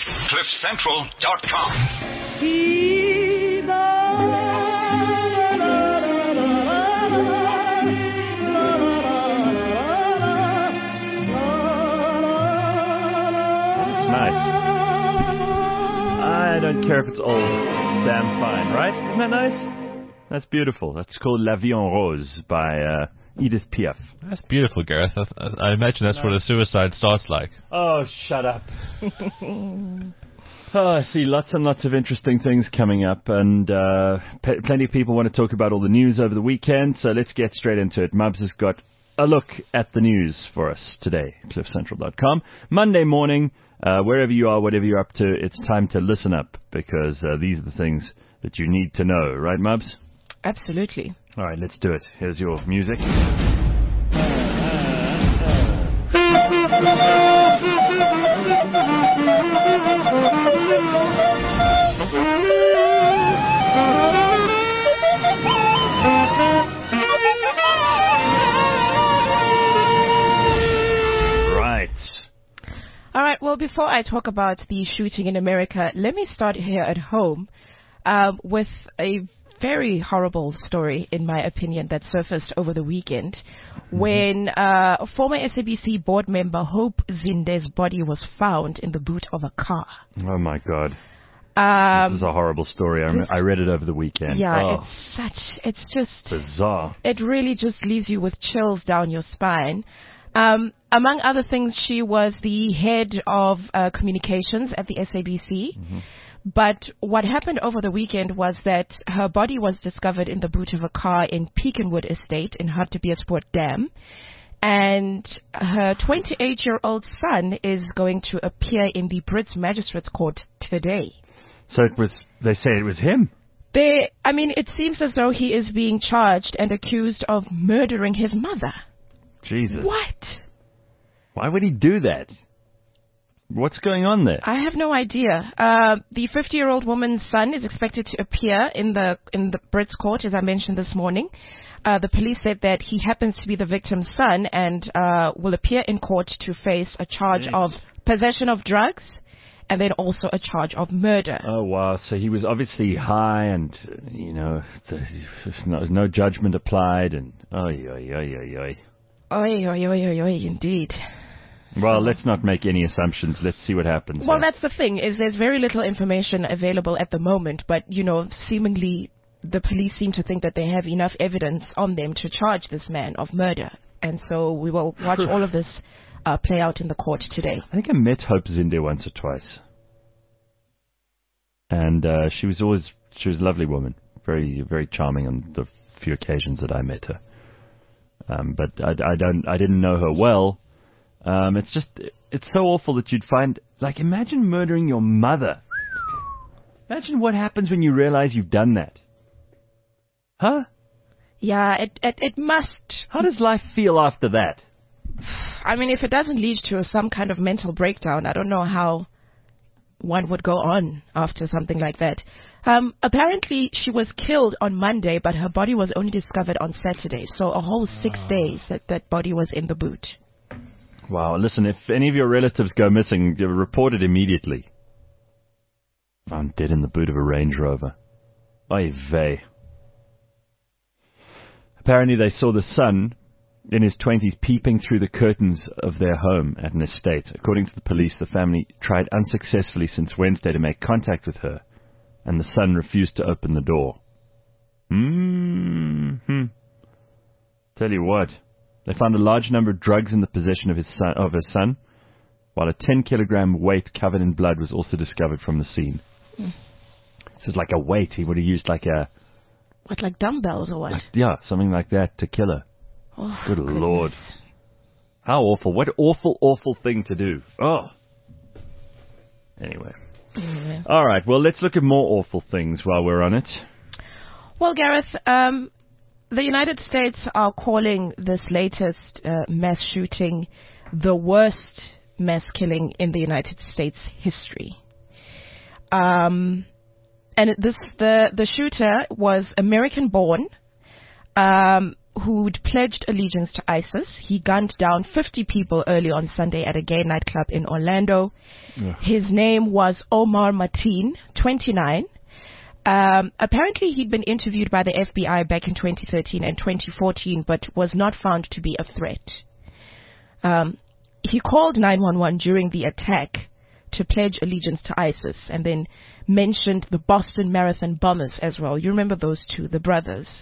CliffCentral.com. Nice. I don't care if it's old. It's damn fine, right? Isn't that nice? That's beautiful. That's called La Vie en Rose by Edith Piaf. That's beautiful, Gareth. I imagine that's what a suicide starts like. Oh, shut up. I see lots and lots of interesting things coming up, and plenty of people want to talk about all the news over the weekend, so let's get straight into it. Mubs has got a look at the news for us today, cliffcentral.com. Monday morning, wherever you are, whatever you're up to, it's time to listen up, because these are the things that you need to know. Right, Mubs? Absolutely. All right, let's do it. Here's your music. All right, well, before I talk about the shooting in America, let me start here at home with a very horrible story, in my opinion, that surfaced over the weekend when former SABC board member Hope Zinde's body was found in the boot of a car. Oh, my God. This is a horrible story. I read it over the weekend. Yeah, it's just bizarre. It really just leaves you with chills down your spine. Among other things, she was the head of communications at the SABC. Mm-hmm. But what happened over the weekend was that her body was discovered in the boot of a car in Peakenwood Estate in Hartbeespoort Dam. And her 28-year-old son is going to appear in the Brits Magistrates Court today. So they say it was him? It seems as though he is being charged and accused of murdering his mother. Jesus. What? Why would he do that? What's going on there? I have no idea. The 50-year-old woman's son is expected to appear in the Brits court, as I mentioned this morning. The police said that he happens to be the victim's son and will appear in court to face a charge of possession of drugs and then also a charge of murder. Oh, wow. So he was obviously high and, no judgment applied and, indeed. Well, let's not make any assumptions. Let's see what happens. Well, that's the thing, is there's very little information available at the moment, but, seemingly the police seem to think that they have enough evidence on them to charge this man of murder. And so we will watch all of this play out in the court today. I think I met Hope Zinde once or twice. And she was a lovely woman. Very, very charming on the few occasions that I met her. But I didn't know her well. It's so awful that you'd find, imagine murdering your mother. Imagine what happens when you realize you've done that. Huh? Yeah, it must. How does life feel after that? If it doesn't lead to some kind of mental breakdown, I don't know how one would go on after something like that. Apparently, she was killed on Monday, but her body was only discovered on Saturday. So a whole 6 days that body was in the boot. Wow. Listen, if any of your relatives go missing, report it immediately. Found dead in the boot of a Range Rover. Oy vey. Apparently, they saw the son in his 20s peeping through the curtains of their home at an estate. According to the police, the family tried unsuccessfully since Wednesday to make contact with her, and the son refused to open the door. Tell you what, they found a large number of drugs in the possession of her son, while a 10-kilogram weight covered in blood was also discovered from the scene. This is like a weight. He would have used like dumbbells or what? Something like that to kill her. Oh, good Lord. How awful. What awful, awful thing to do. Oh. Anyway. All right. Well, let's look at more awful things while we're on it. Well, Gareth, the United States are calling this latest mass shooting the worst mass killing in the United States history. And the shooter was American-born, who'd pledged allegiance to ISIS. He gunned down 50 people early on Sunday at a gay nightclub in Orlando. Ugh. His name was Omar Mateen, 29. Apparently, he'd been interviewed by the FBI back in 2013 and 2014, but was not found to be a threat. He called 911 during the attack to pledge allegiance to ISIS, and then mentioned the Boston Marathon bombers as well. You remember those two, the brothers.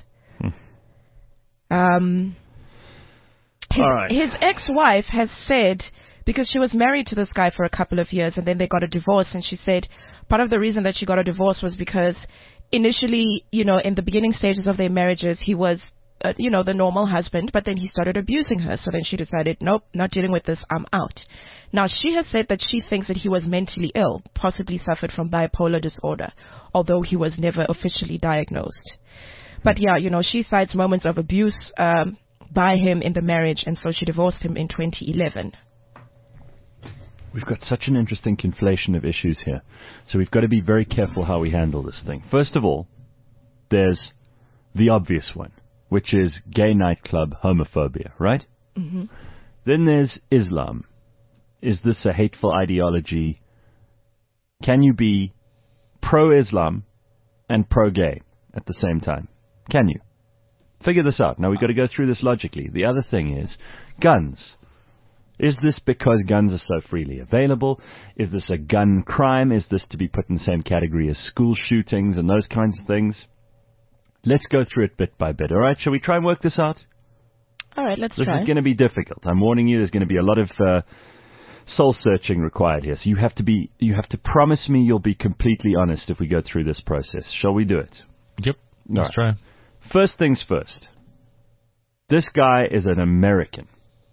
All right. His ex-wife has said, because she was married to this guy for a couple of years and then they got a divorce, and she said part of the reason that she got a divorce was because initially, in the beginning stages of their marriages, he was, the normal husband, but then he started abusing her. So then she decided, nope, not dealing with this, I'm out. Now, she has said that she thinks that he was mentally ill, possibly suffered from bipolar disorder, although he was never officially diagnosed. But yeah, she cites moments of abuse by him in the marriage, and so she divorced him in 2011. We've got such an interesting conflation of issues here. So we've got to be very careful how we handle this thing. First of all, there's the obvious one, which is gay nightclub homophobia, right? Mm-hmm. Then there's Islam. Is this a hateful ideology? Can you be pro-Islam and pro-gay at the same time? Can you? Figure this out. Now, we've got to go through this logically. The other thing is guns. Is this because guns are so freely available? Is this a gun crime? Is this to be put in the same category as school shootings and those kinds of things? Let's go through it bit by bit. All right, shall we try and work this out? All right, let's try. This is going to be difficult. I'm warning you, there's going to be a lot of soul searching required here. So you have to promise me you'll be completely honest if we go through this process. Shall we do it? Yep. Let's try. First things first. This guy is an American.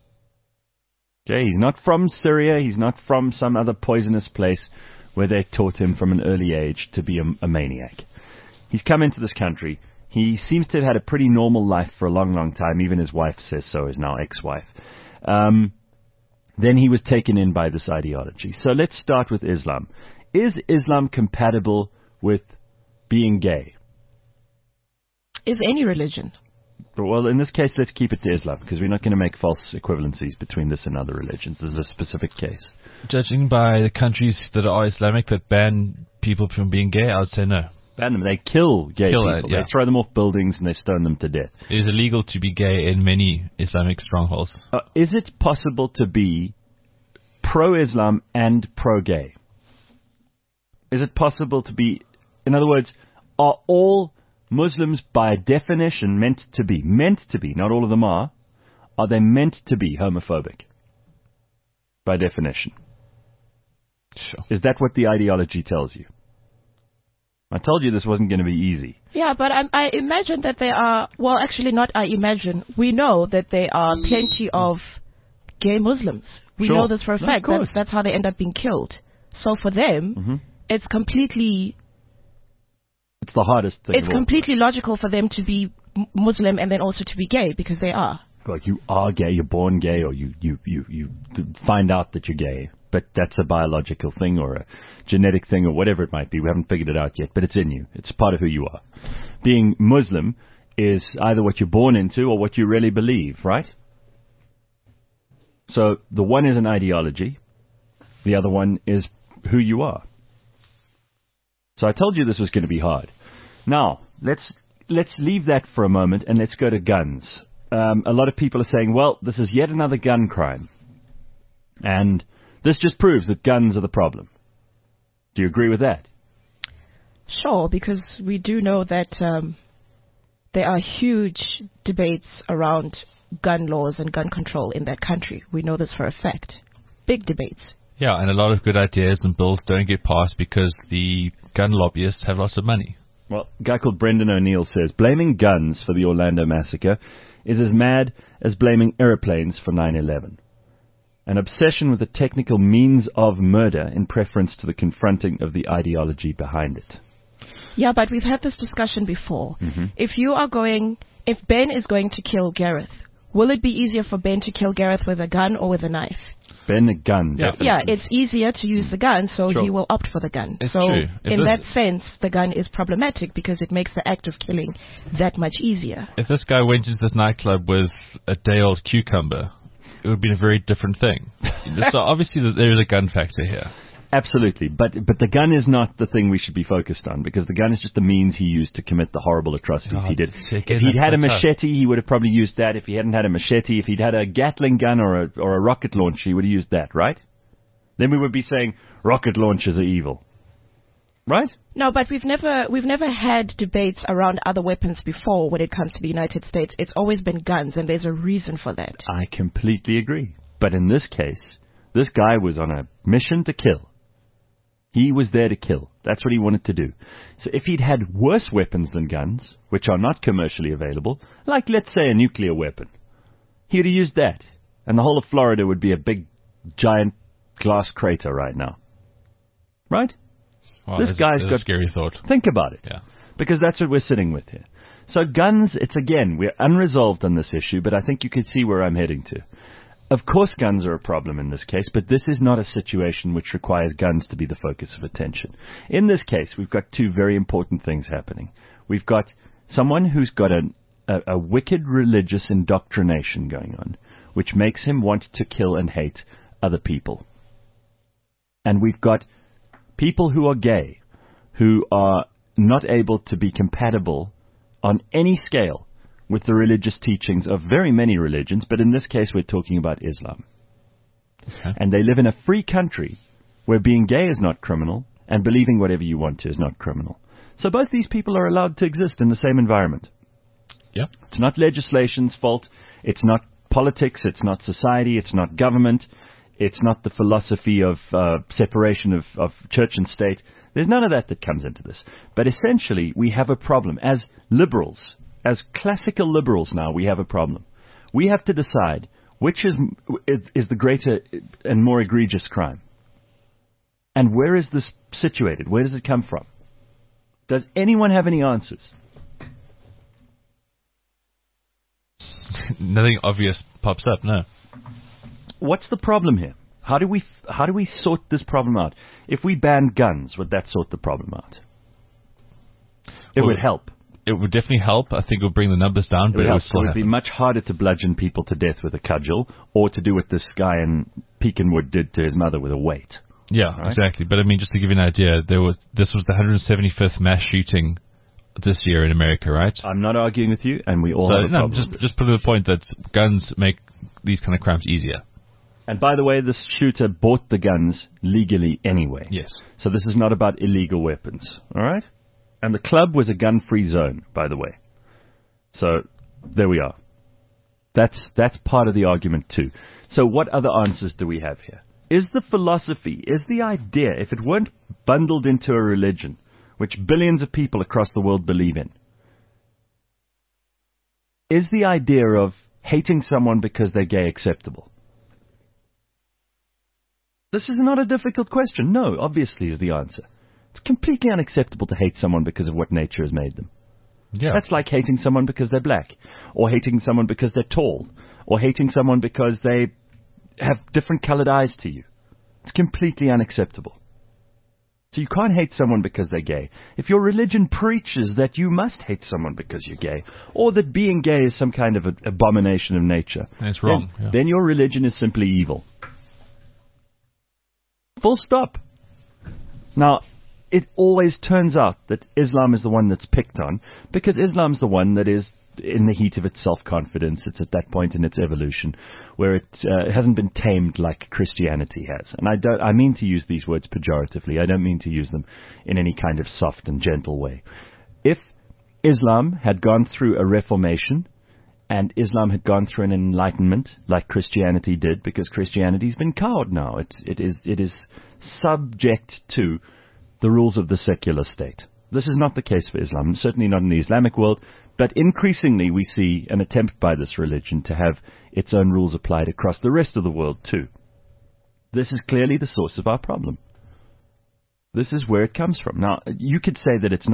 Okay, he's not from Syria. He's not from some other poisonous place where they taught him from an early age to be a maniac. He's come into this country. He seems to have had a pretty normal life for a long, long time. Even his wife says so, his now ex-wife. Then he was taken in by this ideology. So let's start with Islam. Is Islam compatible with being gay? Is any religion? Well, in this case, let's keep it to Islam, because we're not going to make false equivalencies between this and other religions. This is a specific case. Judging by the countries that are Islamic that ban people from being gay, I would say no. Ban them. They kill gay people. Yeah. They throw them off buildings and they stone them to death. It is illegal to be gay in many Islamic strongholds. Is it possible to be pro-Islam and pro-gay? Is it possible to be... In other words, are all Muslims by definition meant to be, not all of them are they meant to be homophobic? By definition. Sure. Is that what the ideology tells you? I told you this wasn't going to be easy. Yeah, but I imagine that there are, well, actually not I imagine, we know that there are plenty of gay Muslims. We know this for a fact. That's how they end up being killed. So for them, it's completely... It's the hardest thing. It's completely logical for them to be Muslim and then also to be gay, because they are. Like, you are gay, you're born gay, or you find out that you're gay. But that's a biological thing or a genetic thing or whatever it might be. We haven't figured it out yet, but it's in you. It's part of who you are. Being Muslim is either what you're born into or what you really believe, right? So the one is an ideology. The other one is who you are. So I told you this was going to be hard. Now, let's leave that for a moment and let's go to guns. A lot of people are saying, well, this is yet another gun crime. And this just proves that guns are the problem. Do you agree with that? Sure, because we do know that there are huge debates around gun laws and gun control in that country. We know this for a fact. Big debates. Yeah, and a lot of good ideas and bills don't get passed because the gun lobbyists have lots of money. Well, a guy called Brendan O'Neill says, blaming guns for the Orlando massacre is as mad as blaming airplanes for 9/11. An obsession with the technical means of murder in preference to the confronting of the ideology behind it. Yeah, but we've had this discussion before. Mm-hmm. If Ben is going to kill Gareth, Will it be easier for Ben to kill Gareth with a gun or with a knife? Ben, a gun. Yeah. Definitely. Yeah, it's easier to use the gun, so Sure. he will opt for the gun. It's so true. in that sense, the gun is problematic because it makes the act of killing that much easier. If this guy went into this nightclub with a day-old cucumber, it would be a very different thing. So obviously there is a gun factor here. Absolutely, but the gun is not the thing we should be focused on, because the gun is just the means he used to commit the horrible atrocities he did. If he'd had a machete, he would have probably used that. If he hadn't had a machete, if he'd had a Gatling gun or a rocket launcher, he would have used that, right? Then we would be saying rocket launchers are evil, right? No, but we've never had debates around other weapons before when it comes to the United States. It's always been guns, and there's a reason for that. I completely agree. But in this case, this guy was on a mission to kill. He was there to kill. That's what he wanted to do. So if he'd had worse weapons than guns, which are not commercially available, like, let's say, a nuclear weapon, he would have used that. And the whole of Florida would be a big, giant glass crater right now. Right? Wow, This guy's that's got... a scary thought. Think about it. Yeah. Because that's what we're sitting with here. So guns, it's again, we're unresolved on this issue, but I think you can see where I'm heading to. Of course guns are a problem in this case, but this is not a situation which requires guns to be the focus of attention. In this case, we've got two very important things happening. We've got someone who's got a wicked religious indoctrination going on, which makes him want to kill and hate other people. And we've got people who are gay, who are not able to be compatible on any scale with the religious teachings of very many religions, but in this case we're talking about Islam. Okay. And they live in a free country where being gay is not criminal and believing whatever you want to is not criminal. So both these people are allowed to exist in the same environment. Yeah. It's not legislation's fault. It's not politics. It's not society. It's not government. It's not the philosophy of separation of church and state. There's none of that comes into this. But essentially, we have a problem. As liberals, as classical liberals now, we have a problem. We have to decide which is the greater and more egregious crime. And where is this situated? Where does it come from? Does anyone have any answers? Nothing obvious pops up, no. What's the problem here? How do we sort this problem out? If we banned guns, would that sort the problem out? It would help. It would definitely help. I think it would bring the numbers down, but it would still It would happen. be much harder to bludgeon people to death with a cudgel or to do what this guy in Pekinwood did to his mother with a weight. Yeah, right? exactly. But I mean, just to give you an idea, this was the 175th mass shooting this year in America, right? I'm not arguing with you, and we all have a problem. Just put to the point that guns make these kind of crimes easier. And by the way, this shooter bought the guns legally anyway. Yes. So this is not about illegal weapons, all right? And the club was a gun-free zone, by the way. So there we are. That's part of the argument too. So what other answers do we have here? Is the philosophy, is the idea, if it weren't bundled into a religion, which billions of people across the world believe in, is the idea of hating someone because they're gay acceptable? This is not a difficult question. No, obviously is the answer. It's completely unacceptable to hate someone because of what nature has made them. Yeah. That's like hating someone because they're black, or hating someone because they're tall, or hating someone because they have different colored eyes to you. It's completely unacceptable. So you can't hate someone because they're gay. If your religion preaches that you must hate someone because you're gay, or that being gay is some kind of abomination of nature, It's wrong. then your religion is simply evil. Full stop. Now, it always turns out that Islam is the one that's picked on, because Islam's the one that is in the heat of its self-confidence. It's at that point in its evolution where it hasn't been tamed like Christianity has. And I mean to use these words pejoratively. I don't mean to use them in any kind of soft and gentle way. If Islam had gone through a reformation, and Islam had gone through an enlightenment like Christianity did, because Christianity's been cowed now. It is subject to the rules of the secular state. This is not the case for Islam, certainly not in the Islamic world, but increasingly we see an attempt by this religion to have its own rules applied across the rest of the world too. This is clearly the source of our problem. This is where it comes from. Now, you could say that it's not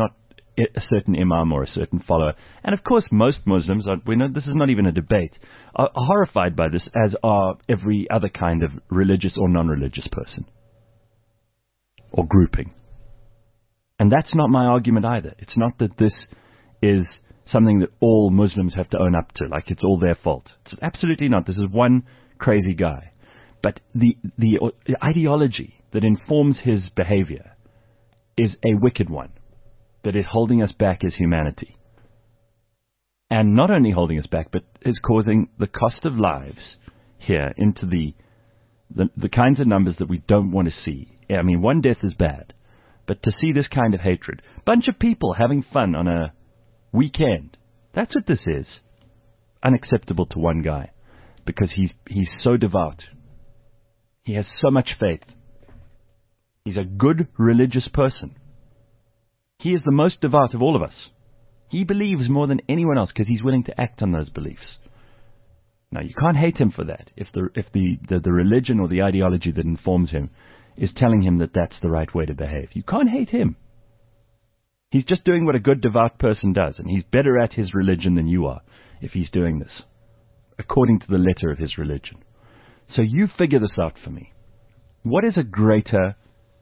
a certain imam or a certain follower. And of course, most Muslims, we know this is not even a debate, are horrified by this, as are every other kind of religious or non-religious person or grouping. And that's not my argument either. It's not that this is something that all Muslims have to own up to, like it's all their fault. It's absolutely not. This is one crazy guy. But the ideology that informs his behavior is a wicked one that is holding us back as humanity. And not only holding us back, but is causing the cost of lives here into the kinds of numbers that we don't want to see. I mean, one death is bad, but to see this kind of hatred, bunch of people having fun on a weekend, that's what this is. Unacceptable to one guy, because he's so devout. He has so much faith. He's a good religious person. He is the most devout of all of us. He believes more than anyone else because he's willing to act on those beliefs. Now, you can't hate him for that. If the religion or the ideology that informs him is telling him that that's the right way to behave, you can't hate him. He's just doing what a good devout person does, and he's better at his religion than you are if he's doing this, according to the letter of his religion. So you figure this out for me. What is a greater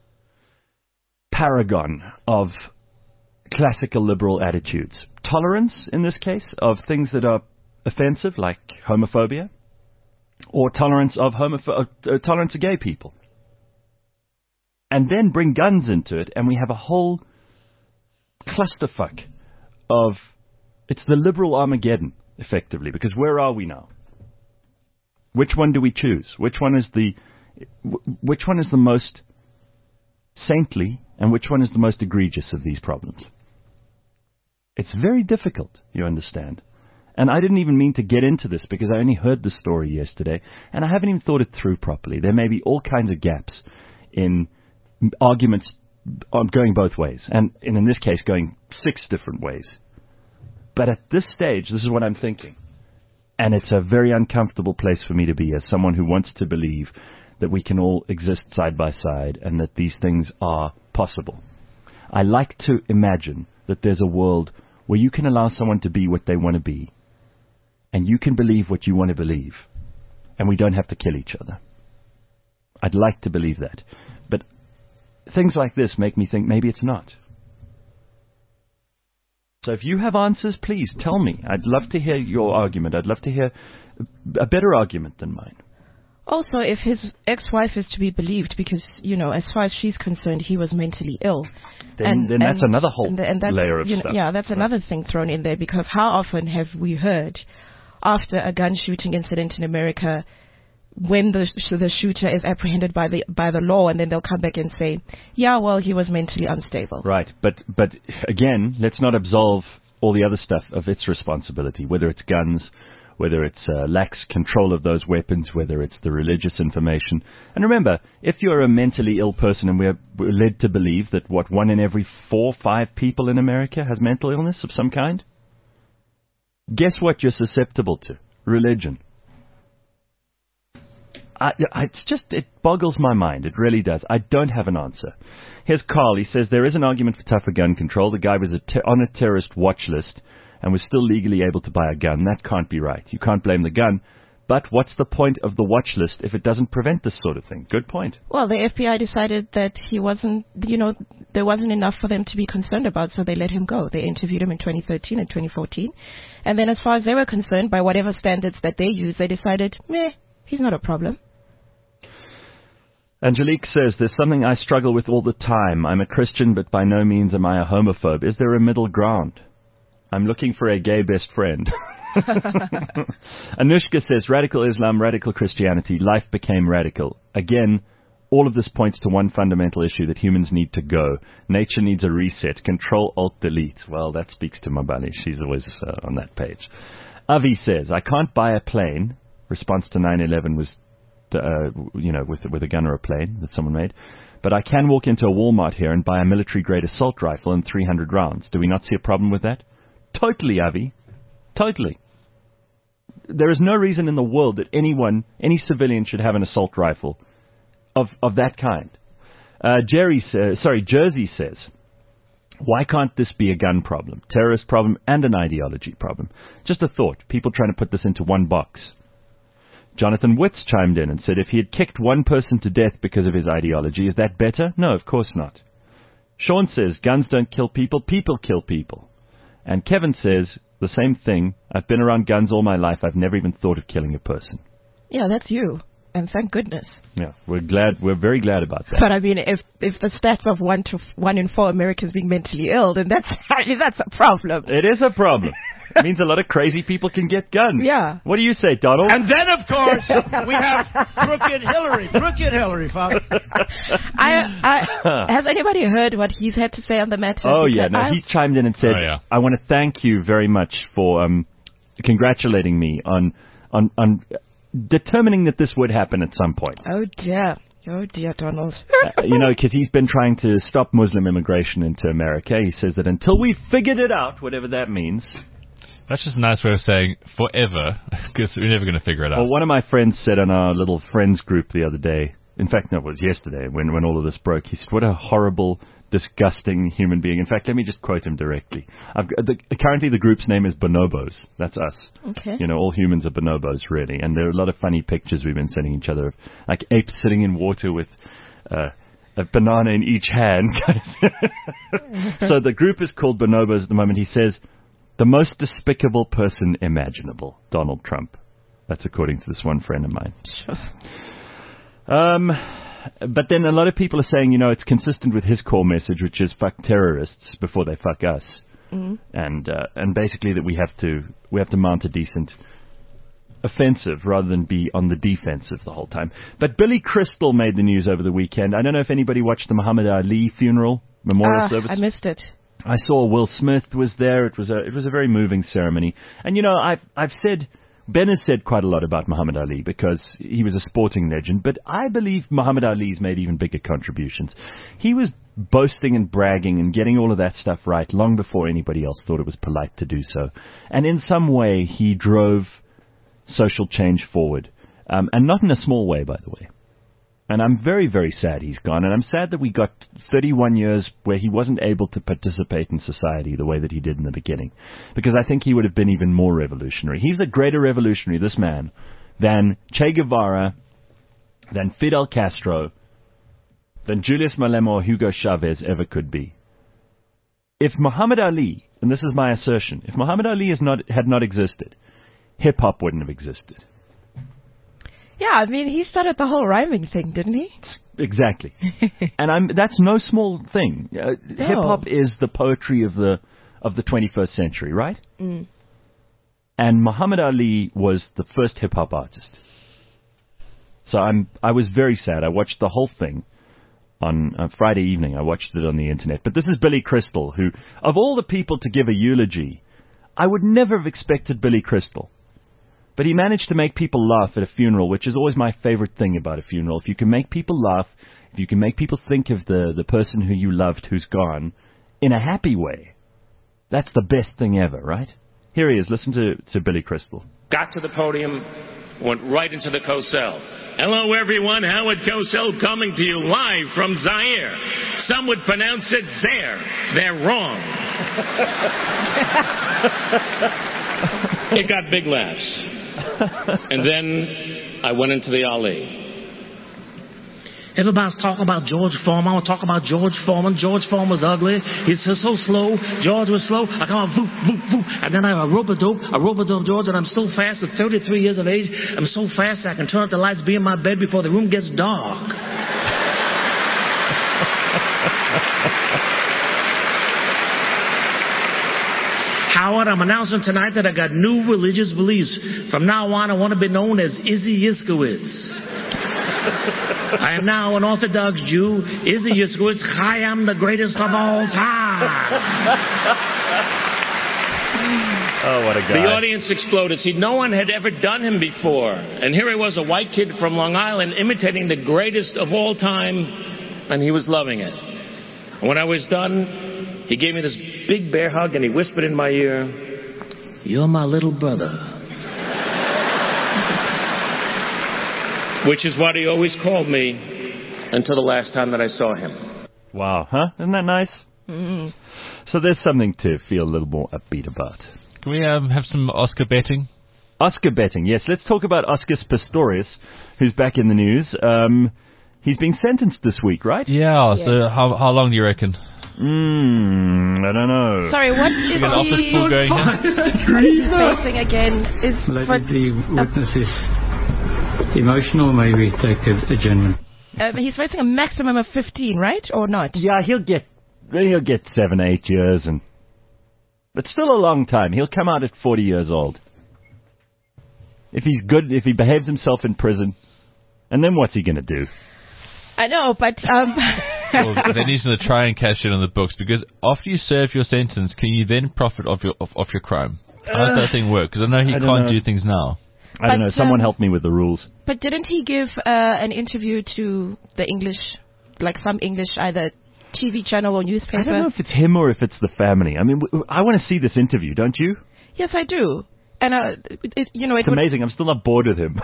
paragon of classical liberal attitudes? Tolerance, in this case, of things that are offensive, like homophobia, or tolerance of tolerance of gay people. And then bring guns into it, and we have a whole clusterfuck of, it's the liberal Armageddon, effectively, because where are we now? Which one do we choose? Which one is the most saintly, and which one is the most egregious of these problems? It's very difficult, you understand. And I didn't even mean to get into this because I only heard the story yesterday, and I haven't even thought it through properly. There may be all kinds of gaps in arguments going both ways, and in this case, going 6 different ways. But at this stage, this is what I'm thinking. And it's a very uncomfortable place for me to be as someone who wants to believe that we can all exist side by side and that these things are possible. I like to imagine that there's a world where you can allow someone to be what they want to be, and you can believe what you want to believe, and we don't have to kill each other. I'd like to believe that. But things like this make me think maybe it's not. So if you have answers, please tell me. I'd love to hear your argument. I'd love to hear a better argument than mine. Also, if his ex-wife is to be believed, because, as far as she's concerned, he was mentally ill. Then that's another whole layer of stuff. Yeah, that's another thing thrown in there, because how often have we heard, after a gun shooting incident in America, when the shooter is apprehended by the law, and then they'll come back and say, yeah, well, he was mentally unstable. Right, but again, let's not absolve all the other stuff of its responsibility, whether it's guns, whether it's lax control of those weapons, whether it's the religious information. And remember, if you're a mentally ill person, and we're led to believe that, 1 in every 4 or 5 people in America has mental illness of some kind? Guess what you're susceptible to? Religion. It boggles my mind. It really does. I don't have an answer. Here's Carl. He says, there is an argument for tougher gun control. The guy was on a terrorist watch list and was still legally able to buy a gun. That can't be right. You can't blame the gun. But what's the point of the watch list if it doesn't prevent this sort of thing? Good point. Well, the FBI decided that he wasn't, there wasn't enough for them to be concerned about, so they let him go. They interviewed him in 2013 and 2014. And then as far as they were concerned, by whatever standards that they used, they decided, he's not a problem. Angelique says, there's something I struggle with all the time. I'm a Christian, but by no means am I a homophobe. Is there a middle ground? I'm looking for a gay best friend. Anushka says, radical Islam, radical Christianity, life became radical. Again, all of this points to one fundamental issue, that humans need to go. Nature needs a reset. Control, Alt, Delete. Well, that speaks to Mabali. She's always on that page. Avi says, I can't buy a plane. Response to 9/11 was with a gun or a plane that someone made. But I can walk into a Walmart here and buy a military-grade assault rifle and 300 rounds. Do we not see a problem with that? Totally, Avi. Totally. There is no reason in the world that any civilian should have an assault rifle of that kind. Jersey says, Why can't this be a gun problem, terrorist problem, and an ideology problem? Just a thought. People trying to put this into one box. Jonathan Witz chimed in and said if he had kicked one person to death because of his ideology, is that better? No, of course not. Sean says guns don't kill people, people kill people. And Kevin says the same thing. I've been around guns all my life. I've never even thought of killing a person. Yeah, that's you. And thank goodness. Yeah, we're very glad about that. But I mean, if the stats of 1 in 4 Americans being mentally ill, then that's a problem. It is a problem. It means a lot of crazy people can get guns. Yeah. What do you say, Donald? And then, of course, we have Crooked Hillary, folks. Has anybody heard what he's had to say on the matter? Oh, yeah. No, he chimed in and said, I want to thank you very much for congratulating me on determining that this would happen at some point. Oh, dear, Donald. Because he's been trying to stop Muslim immigration into America. He says that until we've figured it out, whatever that means. That's just a nice way of saying forever, because we're never going to figure it out. Well, one of my friends said on our little friends group the other day, in fact, no, it was yesterday when all of this broke, he said, what a horrible, disgusting human being. In fact, let me just quote him directly. Currently the group's name is Bonobos. That's us. Okay. All humans are bonobos, really. And there are a lot of funny pictures we've been sending each other of, like apes sitting in water with a banana in each hand. So the group is called Bonobos at the moment. He says, the most despicable person imaginable, Donald Trump. That's according to this one friend of mine. Sure. But then a lot of people are saying, it's consistent with his core message, which is fuck terrorists before they fuck us. Mm-hmm. And basically that we have to mount a decent offensive rather than be on the defensive the whole time. But Billy Crystal made the news over the weekend. I don't know if anybody watched the Muhammad Ali funeral memorial service. I missed it. I saw Will Smith was there. It was a very moving ceremony. And I've said, Ben has said quite a lot about Muhammad Ali because he was a sporting legend, but I believe Muhammad Ali's made even bigger contributions. He was boasting and bragging and getting all of that stuff right long before anybody else thought it was polite to do so. And in some way, he drove social change forward. And not in a small way, by the way. And I'm very, very sad he's gone. And I'm sad that we got 31 years where he wasn't able to participate in society the way that he did in the beginning. Because I think he would have been even more revolutionary. He's a greater revolutionary, this man, than Che Guevara, than Fidel Castro, than Julius Malema or Hugo Chavez ever could be. If Muhammad Ali, and this is my assertion, if Muhammad Ali had not existed, hip-hop wouldn't have existed. Yeah, I mean, he started the whole rhyming thing, didn't he? Exactly. And that's no small thing. No. Hip-hop is the poetry of the 21st century, right? Mm. And Muhammad Ali was the first hip-hop artist. So I was very sad. I watched the whole thing on Friday evening. I watched it on the internet. But this is Billy Crystal, who, of all the people to give a eulogy, I would never have expected Billy Crystal. But he managed to make people laugh at a funeral, which is always my favorite thing about a funeral. If you can make people laugh, if you can make people think of the person who you loved who's gone in a happy way, that's the best thing ever, right? Here he is. Listen to Billy Crystal. Got to the podium, went right into the Cosell. Hello, everyone. Howard Cosell coming to you live from Zaire. Some would pronounce it Zaire. They're wrong. It got big laughs. And then I went into the Ali. Everybody's talking about George Foreman. I want to talk about George Foreman. George Foreman was ugly. He's so slow. George was slow. I come on, voop, voop, voop. And then I rope-a-dope George, and I'm so fast at 33 years of age. I'm so fast I can turn up the lights, be in my bed before the room gets dark. Howard, I'm announcing tonight that I got new religious beliefs. From now on, I want to be known as Izzy Yiskowitz. I am now an Orthodox Jew. Izzy Yiskowitz, I am the greatest of all time. Oh, what a guy. The audience exploded. See, no one had ever done him before. And here he was, a white kid from Long Island, imitating the greatest of all time, and he was loving it. And when I was done, he gave me this big bear hug, and he whispered in my ear, "You're my little brother." Which is what he always called me until the last time that I saw him. Wow, huh? Isn't that nice? So there's something to feel a little more upbeat about. Can we have some Oscar betting? Oscar betting, yes. Let's talk about Oscar Pistorius, who's back in the news. He's being sentenced this week, right? Yeah, Yes. so how long do you reckon? I don't know. Sorry, what is An office he pool going here? facing again? Is Maybe for, the witness is emotional, maybe take a genuine. he's facing a maximum of 15, right? Or not? Yeah, he'll get 7-8 years, but still a long time. He'll come out at 40 years old. If he's good, if he behaves himself in prison, and then what's he going to do? I know, but Well, then he's going to try and cash in on the books, because after you serve your sentence, can you then profit off your crime? How does that thing work? Because I know he I don't can't know. do things now. I don't But, know. Someone help me with the rules. But didn't he give an interview to the English, like some English either TV channel or newspaper? I don't know if it's him or if it's the family. I mean, I want to see this interview, don't you? Yes, I do. And it It's would, amazing. I'm still not bored with him.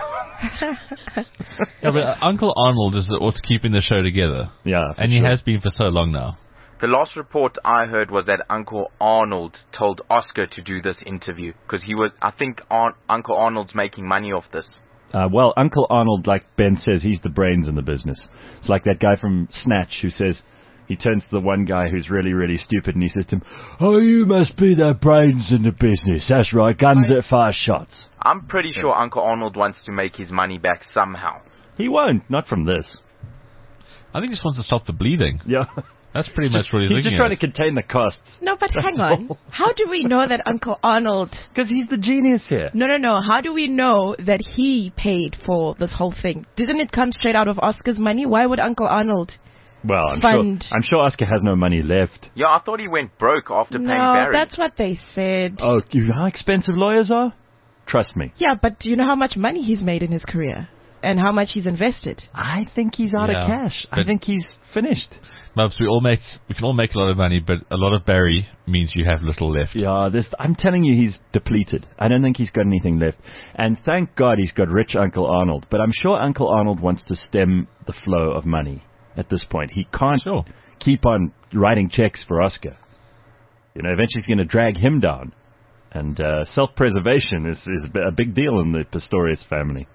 Yeah, but Uncle Arnold is what's keeping the show together. Yeah, And he has been for so long now. The last report I heard was that Uncle Arnold told Oscar to do this interview because I think Uncle Arnold's making money off this. Well, Uncle Arnold, like Ben says, he's the brains in the business. It's like that guy from Snatch who says, he turns to the one guy who's really, really stupid and he says to him, "Oh, you must be the brains in the business. That's right, guns at fast shots." I'm pretty sure Uncle Arnold wants to make his money back somehow. He won't, not from this. I think he just wants to stop the bleeding. Yeah. That's pretty much what he's He's looking just trying to at. contain the costs. no, but hang on. How do we know that Uncle Arnold? Because he's the genius here. No. How do we know that he paid for this whole thing? Didn't it come straight out of Oscar's money? Why would Uncle Arnold? Well, Fund. I'm sure Oscar has no money left. Yeah, I thought he went broke after paying No, Barry. that's what they said. Oh, you know how expensive lawyers are? Trust me. Yeah, but do you know how much money he's made in his career? And how much he's invested? I think he's out Yeah, of cash. I but- think he's finished. Mubs, we can all make a lot of money, but a lot of Barry means you have little left. Yeah, I'm telling you, he's depleted. I don't think he's got anything left. And thank God he's got rich Uncle Arnold. But I'm sure Uncle Arnold wants to stem the flow of money at this point. He can't Sure. keep on writing checks for Oscar. You know, eventually he's going to drag him down. And self-preservation is a big deal in the Pistorius family.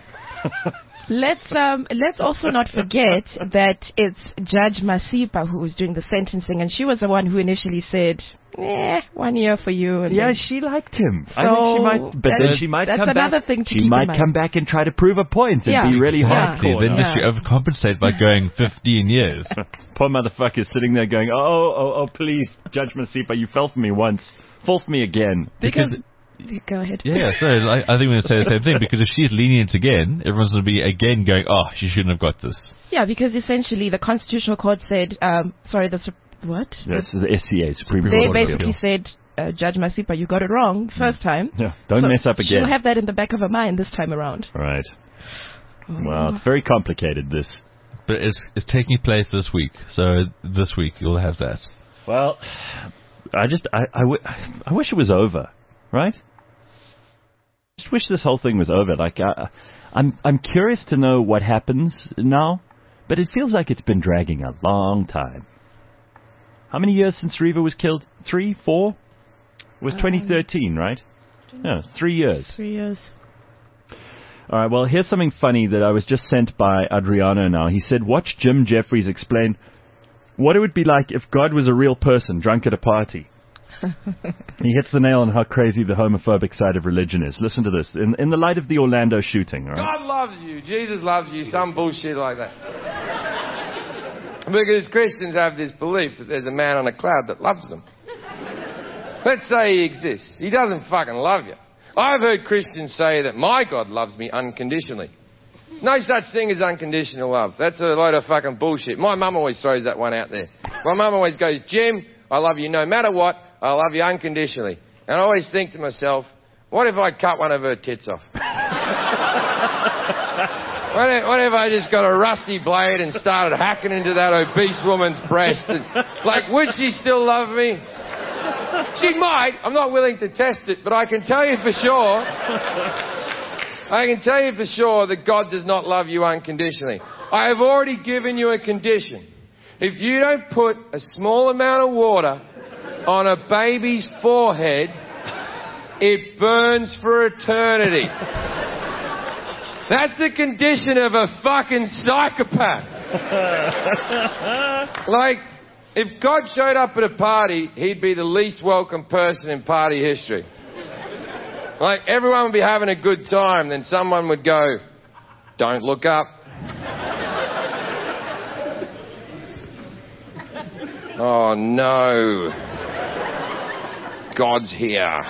Let's also not forget that it's Judge Masipa who was doing the sentencing, and she was the one who initially said, 1 year for you. And Yeah, then, she liked him. I So, think she might, but then that's- she might that's come another back. thing to she keep in might mind. come back and try to prove a point and Yeah. be really Exactly. hardcore. Then now. does she overcompensate by going 15 years? Poor motherfucker's sitting there going, oh, please, Judge Masipa, you fell for me once. Fall for me again. because go ahead. Yeah, so I think we're going to say the same thing, because if she's lenient again, everyone's going to be again going, oh, she shouldn't have got this. Yeah, because essentially the Constitutional Court said, what? That's the SCA, Supreme They Court. basically said, Judge Masipa, you got it wrong first time. Yeah, don't mess up again. She'll have that in the back of her mind this time around. Right. Well, it's very complicated, this. But it's taking place this week, so this week you'll have that. Well, I wish it was over, right? I just wish this whole thing was over. Like, I'm curious to know what happens now, but it feels like it's been dragging a long time. How many years since Reva was killed? 3, 4? It was 2013, right? Yeah, 3 years. 3 years. All right, well, here's something funny that I was just sent by Adriano now. He said, watch Jim Jeffries explain what it would be like if God was a real person drunk at a party. He hits the nail on how crazy the homophobic side of religion is. Listen to this. In the light of the Orlando shooting, all right? God loves you. Jesus loves you. Some bullshit like that. Because Christians have this belief that there's a man on a cloud that loves them. Let's say he exists. He doesn't fucking love you. I've heard Christians say that my God loves me unconditionally. No such thing as unconditional love. That's a load of fucking bullshit. My mum always throws that one out there. My mum always goes, Jim, I love you no matter what. I love you unconditionally. And I always think to myself, what if I cut one of her tits off? What if I just got a rusty blade and started hacking into that obese woman's breast? And, like, would she still love me? She might. I'm not willing to test it, but I can tell you for sure. I can tell you for sure that God does not love you unconditionally. I have already given you a condition. If you don't put a small amount of water on a baby's forehead, it burns for eternity. That's the condition of a fucking psychopath. Like, if God showed up at a party, he'd be the least welcome person in party history. Like, everyone would be having a good time, then someone would go, "Don't look up." Oh no. God's here.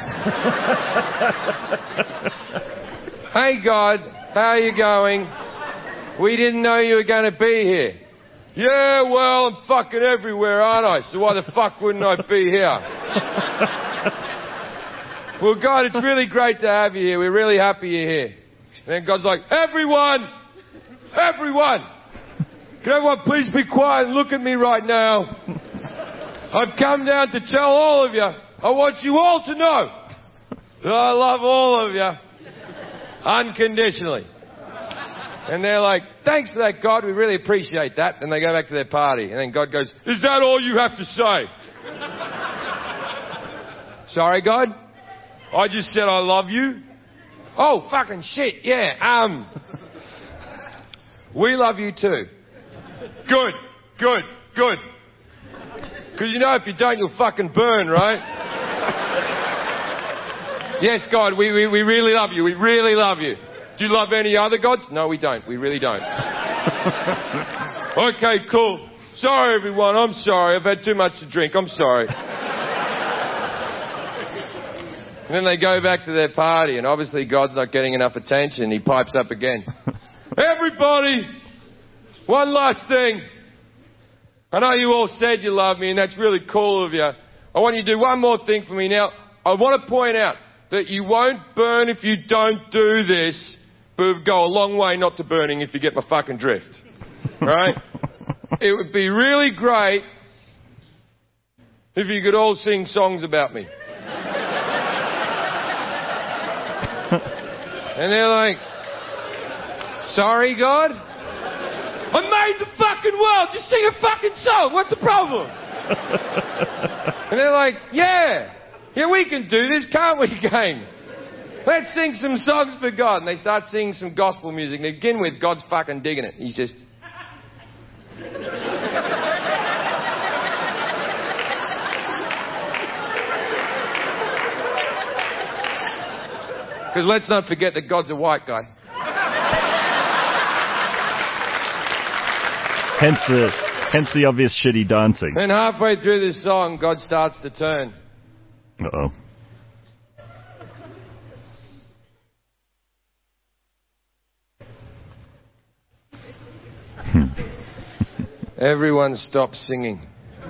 Hey God, how are you going? We didn't know you were going to be here. Yeah, well, I'm fucking everywhere, aren't I? So why the fuck wouldn't I be here? Well, God, it's really great to have you here. We're really happy you're here. And then God's like, everyone! Can everyone please be quiet and look at me right now? I've come down to tell all of you, I want you all to know that I love all of you unconditionally. And they're like, thanks for that, God. We really appreciate that. And they go back to their party. And then God goes, is that all you have to say? Sorry, God? I just said I love you. Oh, fucking shit. Yeah. We love you too. Good. Because you know if you don't, you'll fucking burn, right? Yes, God, we really love you. We really love you. Do you love any other gods? No, we don't. We really don't. Okay, cool. Sorry, everyone. I'm sorry. I've had too much to drink. I'm sorry. And then they go back to their party, and obviously God's not getting enough attention. He pipes up again. Everybody, one last thing. I know you all said you love me, and that's really cool of you. I want you to do one more thing for me. Now, I want to point out that you won't burn if you don't do this, but it would go a long way not to burning if you get my fucking drift. Right? It would be really great if you could all sing songs about me. And they're like, sorry, God? I made the fucking world. Just sing a fucking song. What's the problem? And they're like, yeah, we can do this, can't we, gang? Let's sing some songs for God. And they start singing some gospel music. And they begin with, God's fucking digging it. He's just... Because let's not forget that God's a white guy. Hence the obvious shitty dancing. And halfway through this song, God starts to turn. Uh-oh. Everyone stops singing.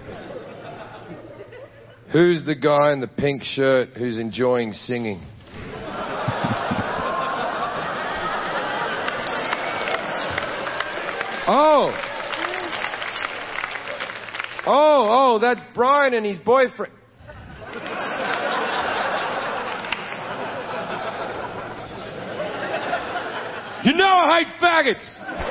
Who's the guy in the pink shirt who's enjoying singing? Oh, that's Brian and his boyfriend. You know I hate faggots.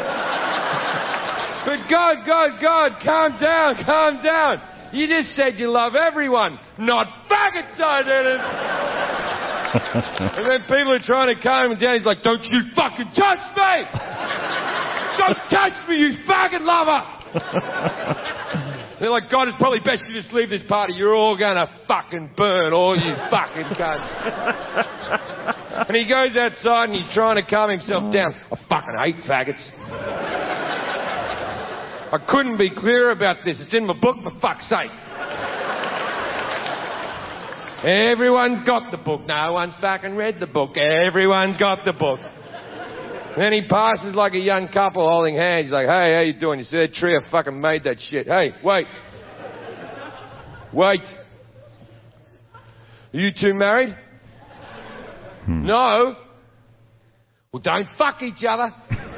But God, calm down. You just said you love everyone, not faggots, I didn't. And then people are trying to calm him down. He's like, don't you fucking touch me! Don't touch me, you faggot lover! They're like, God, it's probably best you just leave this party. You're all gonna fucking burn, all you fucking cunts. And he goes outside and he's trying to calm himself down. I fucking hate faggots. I couldn't be clearer about this. It's in my book, for fuck's sake. Everyone's got the book. No one's fucking read the book. Everyone's got the book. Then he passes like a young couple holding hands. He's like, hey, how you doing? You see that tree? I fucking made that shit. Hey, wait. Are you two married? No? Well, don't fuck each other.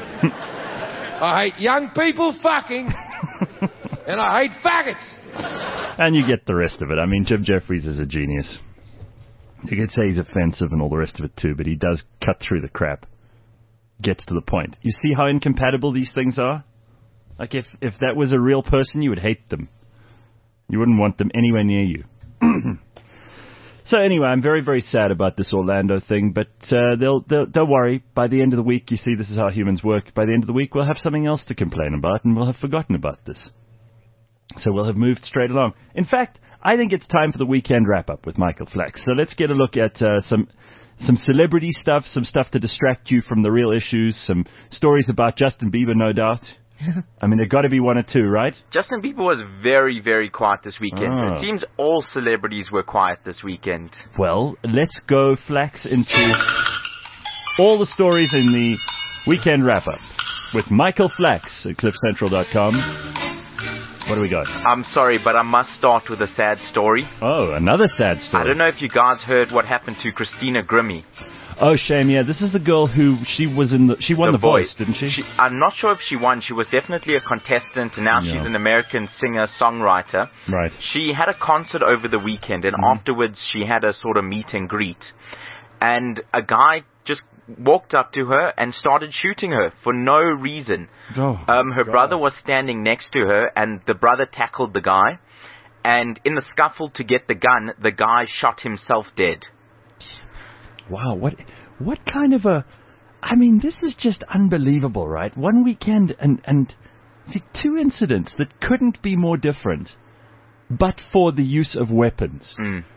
I hate young people fucking, and I hate faggots. And you get the rest of it. I mean, Jim Jeffries is a genius. You could say he's offensive and all the rest of it too, but he does cut through the crap. Gets to the point. You see how incompatible these things are? Like if that was a real person, you would hate them. You wouldn't want them anywhere near you. So anyway, I'm very, very sad about this Orlando thing, but don't worry. By the end of the week, you see, this is how humans work. By the end of the week, we'll have something else to complain about, and we'll have forgotten about this. So we'll have moved straight along. In fact, I think it's time for the weekend wrap-up with Michael Flax. So let's get a look at some celebrity stuff, some stuff to distract you from the real issues, some stories about Justin Bieber, no doubt. I mean, there got to be one or two, right? Justin Bieber was very, very quiet this weekend. Oh. It seems all celebrities were quiet this weekend. Well, let's go, Flax, into all the stories in the weekend wrap-up with Michael Flax at CliffCentral.com. What do we got? I'm sorry, but I must start with a sad story. Oh, another sad story. I don't know if you guys heard what happened to Christina Grimmie. Oh, shame, yeah. This is the girl who she won The Voice, didn't she? I'm not sure if she won. She was definitely a contestant, and now she's an American singer-songwriter. Right. She had a concert over the weekend, and afterwards she had a sort of meet and greet. And a guy just walked up to her and started shooting her for no reason. Her brother was standing next to her, and the brother tackled the guy. And in the scuffle to get the gun, the guy shot himself dead. Wow, what kind of a... I mean, this is just unbelievable, right? One weekend and two incidents that couldn't be more different, but for the use of weapons.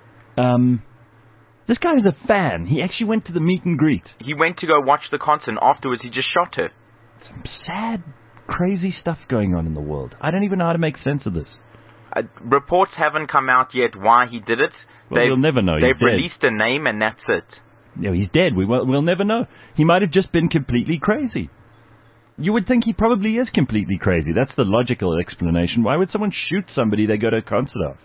This guy is a fan. He actually went to the meet and greet. He went to go watch the concert, and afterwards he just shot her. Some sad, crazy stuff going on in the world. I don't even know how to make sense of this. Reports haven't come out yet why he did it. Well, we'll never know. They've released a name, and that's it. No, he's dead. We'll never know. He might have just been completely crazy. You would think he probably is completely crazy. That's the logical explanation. Why would someone shoot somebody they go to a concert of?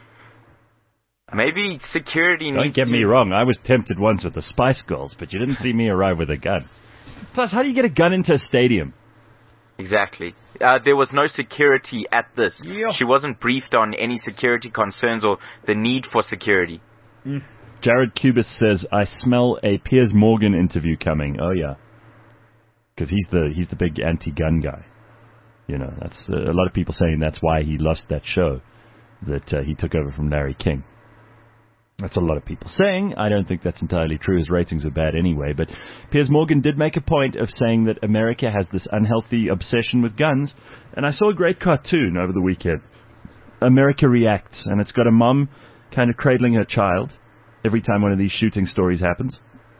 Maybe security needs to... Don't get me wrong. I was tempted once with the Spice Girls, but you didn't see me arrive with a gun. Plus, how do you get a gun into a stadium? Exactly. There was no security at this. Yeah. She wasn't briefed on any security concerns or the need for security. Jared Cubis says, I smell a Piers Morgan interview coming. Oh, yeah. Because he's the big anti-gun guy. You know, that's a lot of people saying that's why he lost that show, that he took over from Larry King. That's what a lot of people saying. I don't think that's entirely true. His ratings are bad anyway. But Piers Morgan did make a point of saying that America has this unhealthy obsession with guns. And I saw a great cartoon over the weekend. America Reacts. And it's got a mom kind of cradling her child every time one of these shooting stories happens.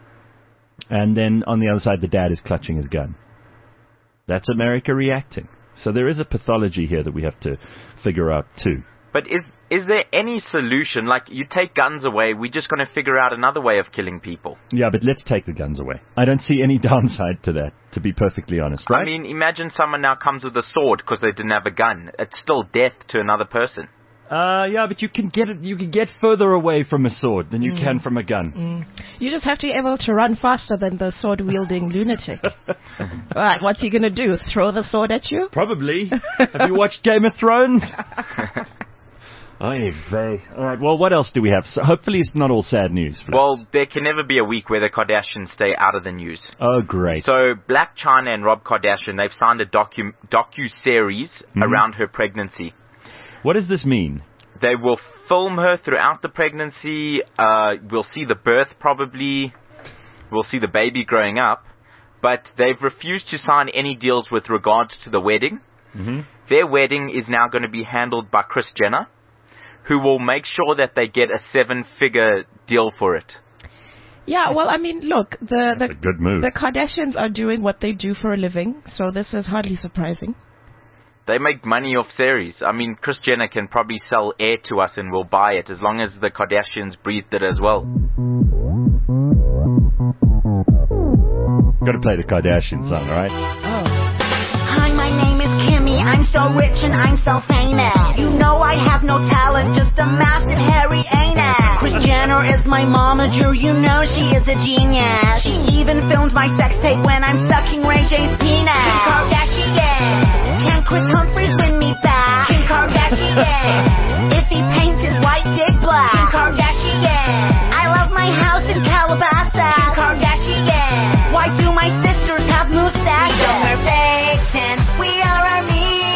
And then on the other side, the dad is clutching his gun. That's America reacting. So there is a pathology here that we have to figure out too. But is there any solution? Like, you take guns away, we're just going to figure out another way of killing people. Yeah, but let's take the guns away. I don't see any downside to that, to be perfectly honest, right? I mean, imagine someone now comes with a sword because they didn't have a gun. It's still death to another person. Yeah, but you can get further away from a sword than you can from a gun. You just have to be able to run faster than the sword-wielding lunatic. Right, what's he going to do? Throw the sword at you? Probably. Have you watched Game of Thrones? All right, well, what else do we have? So hopefully it's not all sad news. Well, there can never be a week where the Kardashians stay out of the news. Oh, great. So, Blac Chyna and Rob Kardashian, they've signed a docu-series around her pregnancy. What does this mean? They will film her throughout the pregnancy. We'll see the birth probably. We'll see the baby growing up. But they've refused to sign any deals with regards to the wedding. Their wedding is now going to be handled by Kris Jenner, who will make sure that they get a 7-figure deal for it. Yeah, well, I mean, look, That's a good move. The Kardashians are doing what they do for a living, so this is hardly surprising. They make money off series. I mean, Kris Jenner can probably sell air to us and we'll buy it as long as the Kardashians breathed it as well. Got to play the Kardashian song, all right? Hi, my name is Kimmy. I'm so rich and I'm so famous. You know I have no talent, just a massive hairy anus. Kris Jenner is my momager. You know she is a genius. She even filmed my sex tape when I'm sucking Ray J's penis. Kim Kardashian. Can Chris Humphries win me back? Kim Kardashian. If he paints his white dick black. Kim Kardashian. I love my house in Calabasas. Kim Kardashian. Why do my sisters have mustaches? We are Vixen. We are Armenian.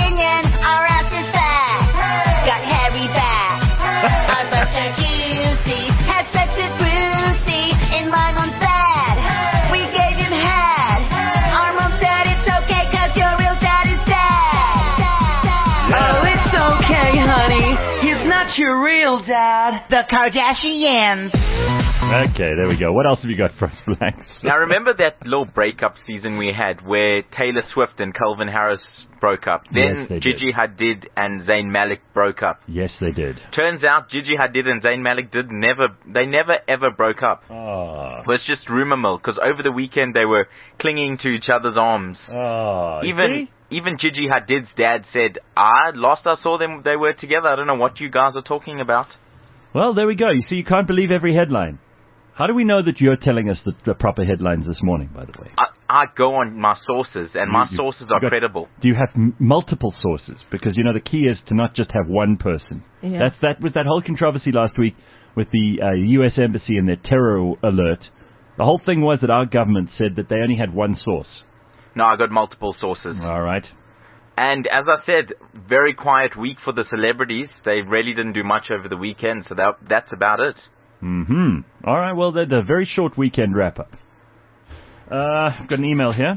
not your real dad. The Kardashians. Okay, there we go. What else have you got for us, Black? Now, remember that little breakup season we had where Taylor Swift and Calvin Harris broke up? Then Yes, they Gigi did. Hadid and Zayn Malik broke up. Yes, they did. Turns out Gigi Hadid and Zayn Malik never ever broke up. Oh. It was just rumor mill, because over the weekend they were clinging to each other's arms. Oh, Even Gigi Hadid's dad said, last I saw them, they were together. I don't know what you guys are talking about. Well, there we go. You see, you can't believe every headline. How do we know that you're telling us the proper headlines this morning, by the way? I go on my sources, and my sources are credible. Do you have multiple sources? Because, the key is to not just have one person. Yeah. That was that whole controversy last week with the U.S. Embassy and their terror alert. The whole thing was that our government said that they only had one source. No, I got multiple sources. All right. And as I said, very quiet week for the celebrities. They really didn't do much over the weekend, so that's about it. Mm-hmm. All right, well, a very short weekend wrap-up. I've got an email here.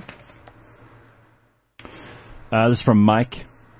This is from Mike.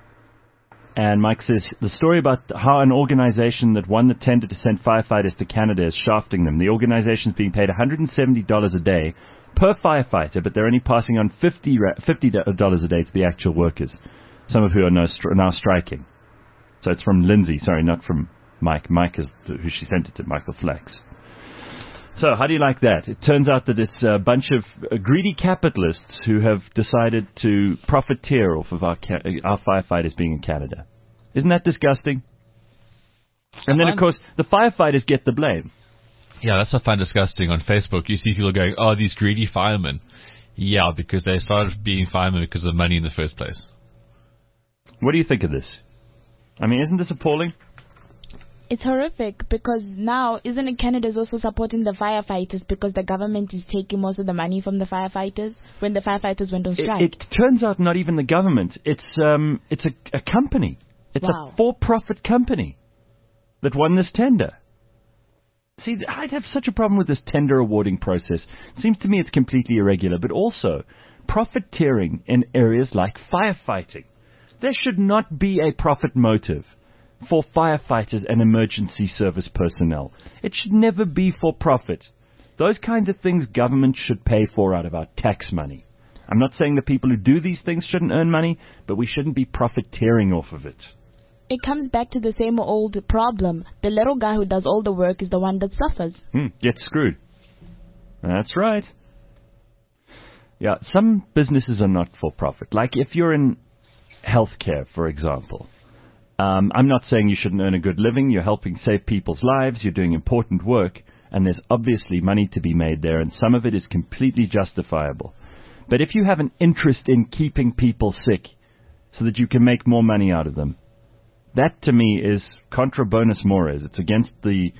And Mike says, the story about how an organization that won the tender to send firefighters to Canada is shafting them. The organization's being paid $170 a day per firefighter, but they're only passing on $50 a day to the actual workers, some of who are now striking. So it's from Lindsay, sorry, not from Mike. Mike is who she sent it to, Michael Flax. So how do you like that? It turns out that it's a bunch of greedy capitalists who have decided to profiteer off of our firefighters being in Canada. Isn't that disgusting? And then, of course, the firefighters get the blame. Yeah, that's what I find disgusting. On Facebook, you see people going, oh, these greedy firemen. Yeah, because they started being firemen because of money in the first place. What do you think of this? I mean, isn't this appalling? It's horrific because now, isn't it Canada's also supporting the firefighters because the government is taking most of the money from the firefighters when the firefighters went on strike? It turns out not even the government. It's a company. It's a for-profit company that won this tender. See, I'd have such a problem with this tender awarding process. It seems to me it's completely irregular, but also profiteering in areas like firefighting. There should not be a profit motive for firefighters and emergency service personnel. It should never be for profit. Those kinds of things government should pay for out of our tax money. I'm not saying the people who do these things shouldn't earn money, but we shouldn't be profiteering off of it. It comes back to the same old problem. The little guy who does all the work is the one that suffers. Gets screwed. That's right. Yeah, some businesses are not for profit. Like if you're in healthcare, for example. I'm not saying you shouldn't earn a good living. You're helping save people's lives. You're doing important work. And there's obviously money to be made there. And some of it is completely justifiable. But if you have an interest in keeping people sick so that you can make more money out of them, that to me is contra bonus mores. It's against the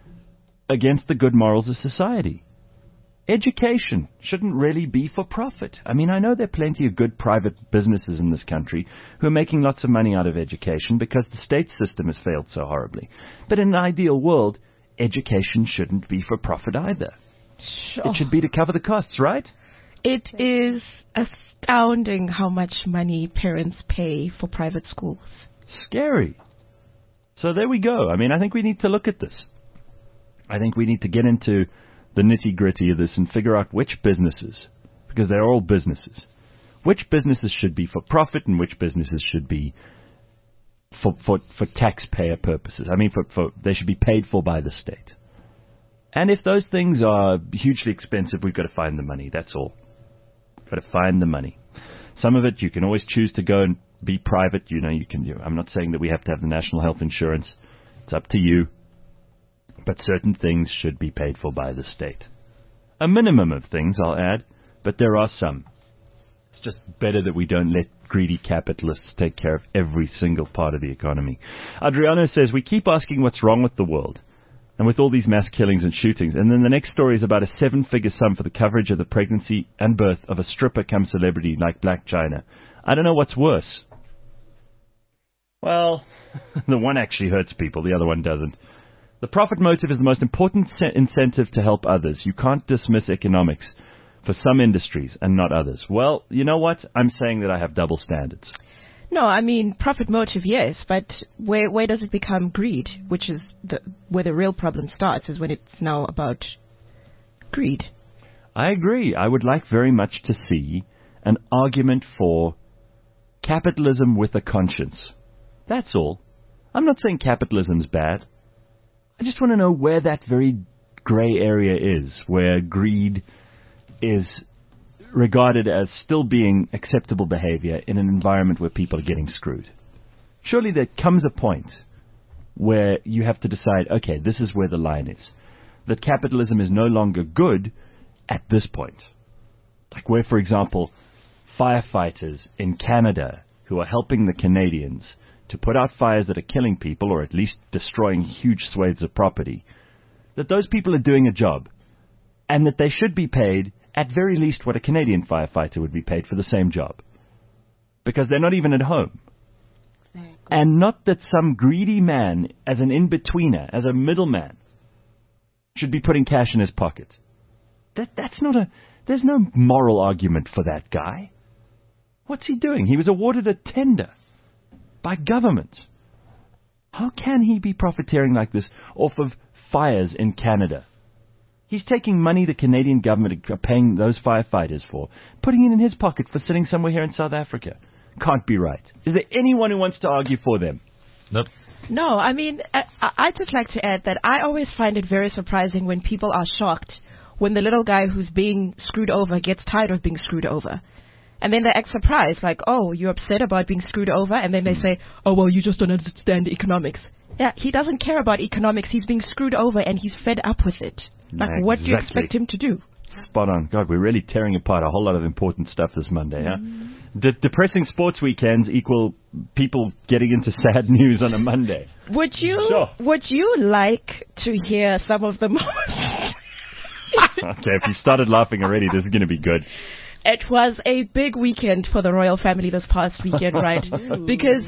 good morals of society. Education shouldn't really be for profit. I mean, I know there are plenty of good private businesses in this country who are making lots of money out of education because the state system has failed so horribly. But in an ideal world, education shouldn't be for profit either. Sure. It should be to cover the costs, right? It is astounding how much money parents pay for private schools. Scary. So there we go. I mean, I think we need to look at this. I think we need to get into the nitty-gritty of this and figure out which businesses, because they're all businesses, which businesses should be for profit and which businesses should be for taxpayer purposes. I mean, they should be paid for by the state. And if those things are hugely expensive, we've got to find the money. That's all. We've got to find the money. Some of it you can always choose to go and be private. I'm not saying that we have to have the national health insurance. It's up to you. But certain things should be paid for by the state. A minimum of things, I'll add, but there are some. It's just better that we don't let greedy capitalists take care of every single part of the economy. Adriano says, we keep asking what's wrong with the world, and with all these mass killings and shootings, and then the next story is about a 7-figure sum for the coverage of the pregnancy and birth of a stripper-cum-celebrity like Blac Chyna. I don't know what's worse. Well, the one actually hurts people, the other one doesn't. The profit motive is the most important incentive to help others. You can't dismiss economics for some industries and not others. Well, you know what? I'm saying that I have double standards. No, I mean, profit motive, yes, but where does it become greed? Which is where the real problem starts, is when it's now about greed. I agree. I would like very much to see an argument for capitalism with a conscience. That's all. I'm not saying capitalism's bad. I just want to know where that very grey area is, where greed is regarded as still being acceptable behavior in an environment where people are getting screwed. Surely there comes a point where you have to decide, okay, this is where the line is. That capitalism is no longer good at this point. Like where, for example, firefighters in Canada who are helping the Canadians to put out fires that are killing people or at least destroying huge swathes of property, that those people are doing a job and that they should be paid at very least what a Canadian firefighter would be paid for the same job. Because they're not even at home. Exactly. And not that some greedy man, as an in-betweener, as a middleman, should be putting cash in his pocket. That's not there's no moral argument for that guy. What's he doing? He was awarded a tender by government. How can he be profiteering like this off of fires in Canada? He's taking money the Canadian government are paying those firefighters for, putting it in his pocket for sitting somewhere here in South Africa. Can't be right. Is there anyone who wants to argue for them? Nope. No, I mean, I'd just like to add that I always find it very surprising when people are shocked when the little guy who's being screwed over gets tired of being screwed over. And then they act surprised, like, oh, you're upset about being screwed over? And then they say, oh, well, you just don't understand economics. Yeah, he doesn't care about economics. He's being screwed over and he's fed up with it. Like, exactly. What do you expect him to do? Spot on. God, we're really tearing apart a whole lot of important stuff this Monday, huh? Depressing sports weekends equal people getting into sad news on a Monday. Would you like to hear some of the most... Okay, if you started laughing already, this is going to be good. It was a big weekend for the royal family this past weekend, right? Because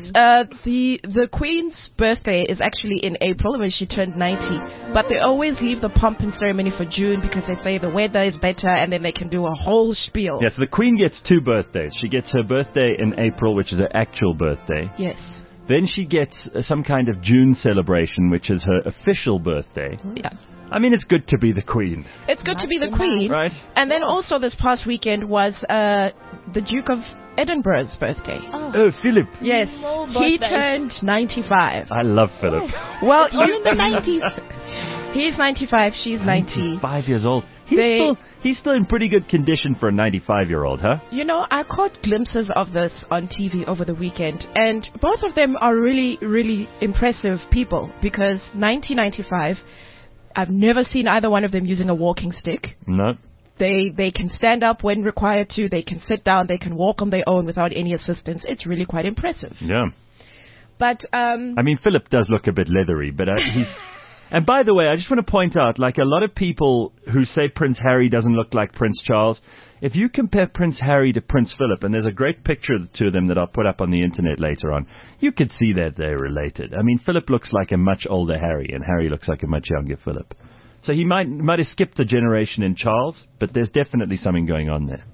the Queen's birthday is actually in April when she turned 90. But they always leave the pomp and ceremony for June because they say the weather is better and then they can do a whole spiel. Yes, the Queen gets 2 birthdays. She gets her birthday in April, which is her actual birthday. Yes. Then she gets some kind of June celebration, which is her official birthday. Yeah. I mean, it's good to be the Queen. It's good to be the Queen. Right. And then also this past weekend was the Duke of Edinburgh's birthday. Oh, Philip. Yes. He turned 95. I love Philip. Well, you're in the 90s. He's 95, she's 90. 5 years old. He's still in pretty good condition for a 95-year-old, huh? You know, I caught glimpses of this on TV over the weekend, and both of them are really, really impressive people because 1995... I've never seen either one of them using a walking stick. No. They can stand up when required to. They can sit down. They can walk on their own without any assistance. It's really quite impressive. Yeah. But I mean, Philip does look a bit leathery, but he's. And by the way, I just want to point out, like a lot of people who say Prince Harry doesn't look like Prince Charles, if you compare Prince Harry to Prince Philip, and there's a great picture of the two of them that I'll put up on the internet later on, you could see that they're related. I mean, Philip looks like a much older Harry, and Harry looks like a much younger Philip. So he might have skipped a generation in Charles, but there's definitely something going on there.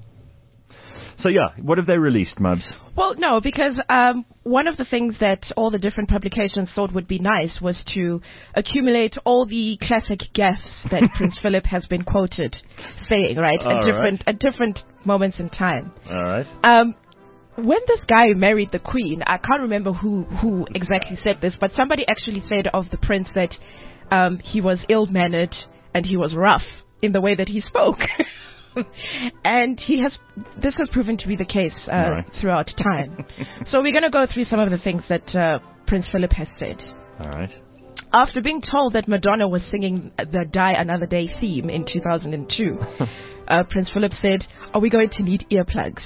So yeah, what have they released, Mubs? Well, no, because one of the things that all the different publications thought would be nice was to accumulate all the classic gaffes that Prince Philip has been quoted saying, right, at different moments in time. All right. When this guy married the Queen, I can't remember who exactly said this, but somebody actually said of the prince that he was ill-mannered and he was rough in the way that he spoke. And this has proven to be the case throughout time. So we're going to go through some of the things that Prince Philip has said. All right. After being told that Madonna was singing the Die Another Day theme in 2002, Prince Philip said, "Are we going to need earplugs?"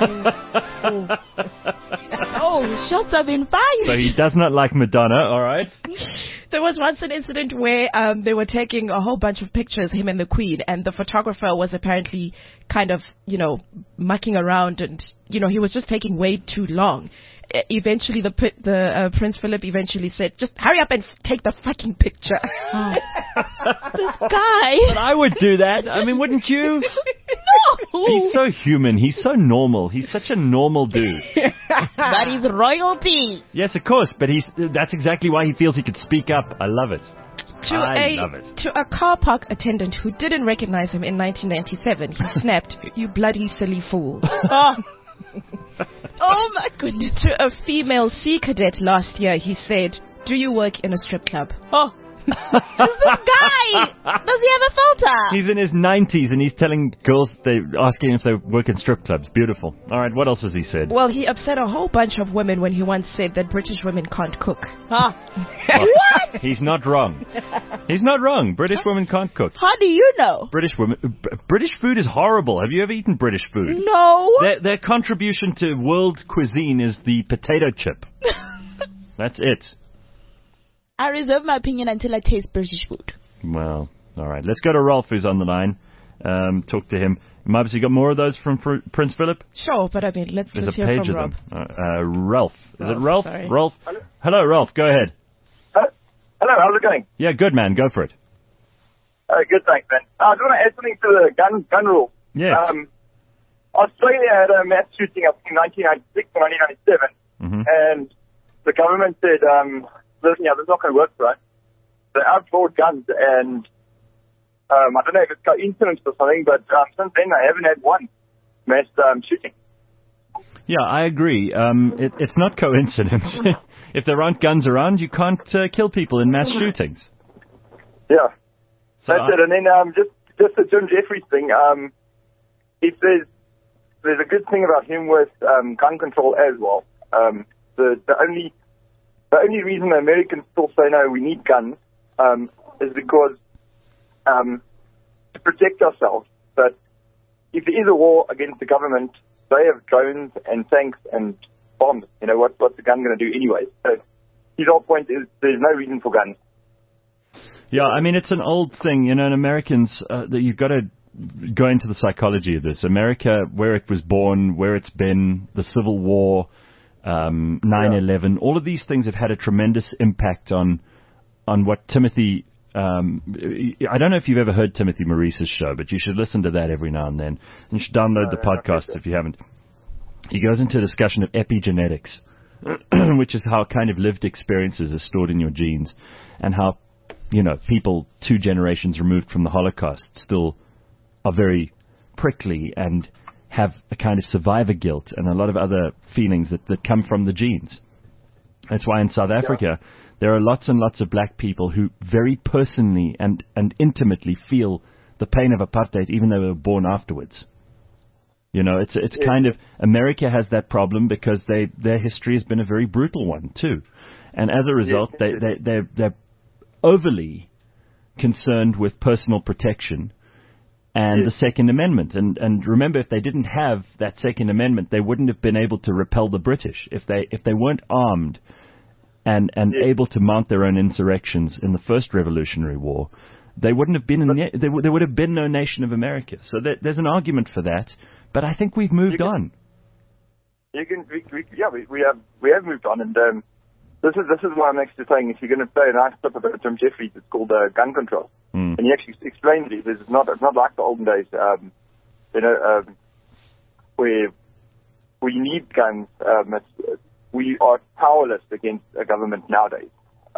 Oh, shots have been fired. So he does not like Madonna, all right. There was once an incident where they were taking a whole bunch of pictures, him and the Queen, and the photographer was apparently kind of, mucking around, and, he was just taking way too long. Eventually, the Prince Philip eventually said, "Just hurry up and take the fucking picture." This guy. But I would do that. I mean, wouldn't you? He's so human. He's so normal. He's such a normal dude. That is royalty. Yes, of course, but that's exactly why he feels he could speak up. I love it. I love it. To a car park attendant who didn't recognize him in 1997, he snapped, "You bloody silly fool." Oh my goodness. To a female sea cadet last year, he said, "Do you work in a strip club?" Oh. Who's this guy? Does he have a filter? He's in his 90s and he's telling girls, asking if they work in strip clubs. Beautiful. All right, what else has he said? Well, he upset a whole bunch of women when he once said that British women can't cook. What? He's not wrong. He's not wrong. British women can't cook. How do you know? British food is horrible. Have you ever eaten British food? No. Their contribution to world cuisine is the potato chip. That's it. I reserve my opinion until I taste British food. Well, all right. Let's go to Rolf, who's on the line. Talk to him. Mubs, you got more of those from Prince Philip? Sure, but I mean, let's There's a hear page from of Rob. them. Ralph. Is it Ralph? Sorry. Rolf? Hello, Ralph. Go ahead. Hello, how's it going? Yeah, good, man. Go for it. Good, thanks, man. I just want to add something to the gun rule. Yes. Australia had a mass shooting, I think, in 1996 or 1997, and the government said, listen, this is not going to work for us. They outlawed guns, and I don't know if it's coincidence or something, but since then they haven't had one mass shooting. Yeah, I agree. It's not coincidence. If there aren't guns around, you can't kill people in mass shootings. Yeah, so that's it. And then just the Jim Jeffries thing. If there's a good thing about him with gun control as well. The only reason the Americans still say, no, we need guns, is because to protect ourselves. But if there is a war against the government, they have drones and tanks and bombs. You know, what's the gun going to do anyway? So his whole point is there's no reason for guns. Yeah, I mean, it's an old thing, you know, in Americans, that you've got to go into the psychology of this. America, where it was born, where it's been, the Civil War, 9/11, all of these things have had a tremendous impact on what Timothy, I don't know if you've ever heard Timothy Maurice's show, but you should listen to that every now and then. You should download the podcast if you haven't. He goes into a discussion of epigenetics, which is how kind of lived experiences are stored in your genes, and how, you know, people 2 generations removed from the Holocaust still are very prickly and have a kind of survivor guilt and a lot of other feelings that come from the genes. That's why in South Africa, there are lots and lots of black people who very personally and intimately feel the pain of apartheid, even though they were born afterwards. You know, it's kind of, America has that problem because their history has been a very brutal one too. And as a result, they're overly concerned with personal protection and the Second Amendment. And remember, if they didn't have that Second Amendment, they wouldn't have been able to repel the British. If they weren't armed and able to mount their own insurrections in the First Revolutionary War, they wouldn't have been there would have been no nation of America. So there's an argument for that, but I think we've moved on. We have moved on, and this is why I'm actually saying, if you're going to say a nice clip about Jim Jeffries, it's called gun control. And he actually explains it. It's not like the olden days, where we need guns. We are powerless against a government nowadays.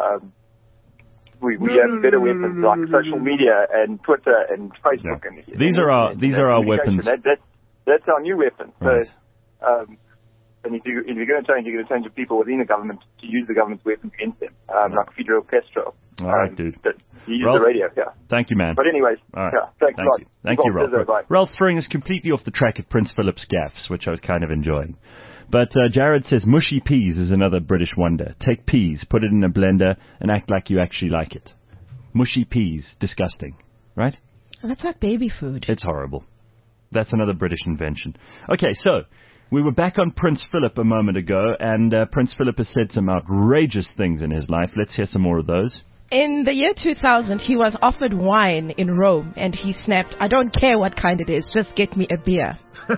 We have better weapons like social media and Twitter and Facebook. Yeah. These are our weapons. That's our new weapon. Right. So, and if you're going to change, you're going to change the people within the government to use the government's weapons against them, like Fidel Castro. All right, dude. He used the radio, Thank you, man. But anyways, all right. Thanks a lot. Thank you, Ralph. Ralph throwing us completely off the track at Prince Philip's gaffes, which I was kind of enjoying. But Jared says mushy peas is another British wonder. Take peas, put it in a blender, and act like you actually like it. Mushy peas, disgusting, right? That's like baby food. It's horrible. That's another British invention. Okay, so we were back on Prince Philip a moment ago, and Prince Philip has said some outrageous things in his life. Let's hear some more of those. In the year 2000, he was offered wine in Rome, and he snapped, "I don't care what kind it is, just get me a beer."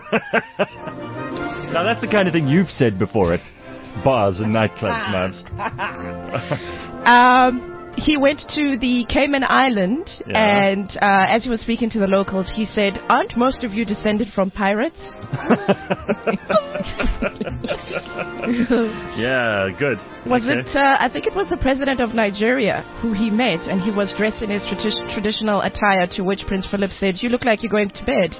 Now, that's the kind of thing you've said before at bars and nightclubs, Mavs. He went to the Cayman Island, and as he was speaking to the locals, he said, "Aren't most of you descended from pirates?" Yeah, good. Was it? I think it was the president of Nigeria who he met, and he was dressed in his traditional attire. To which Prince Philip said, "You look like you're going to bed."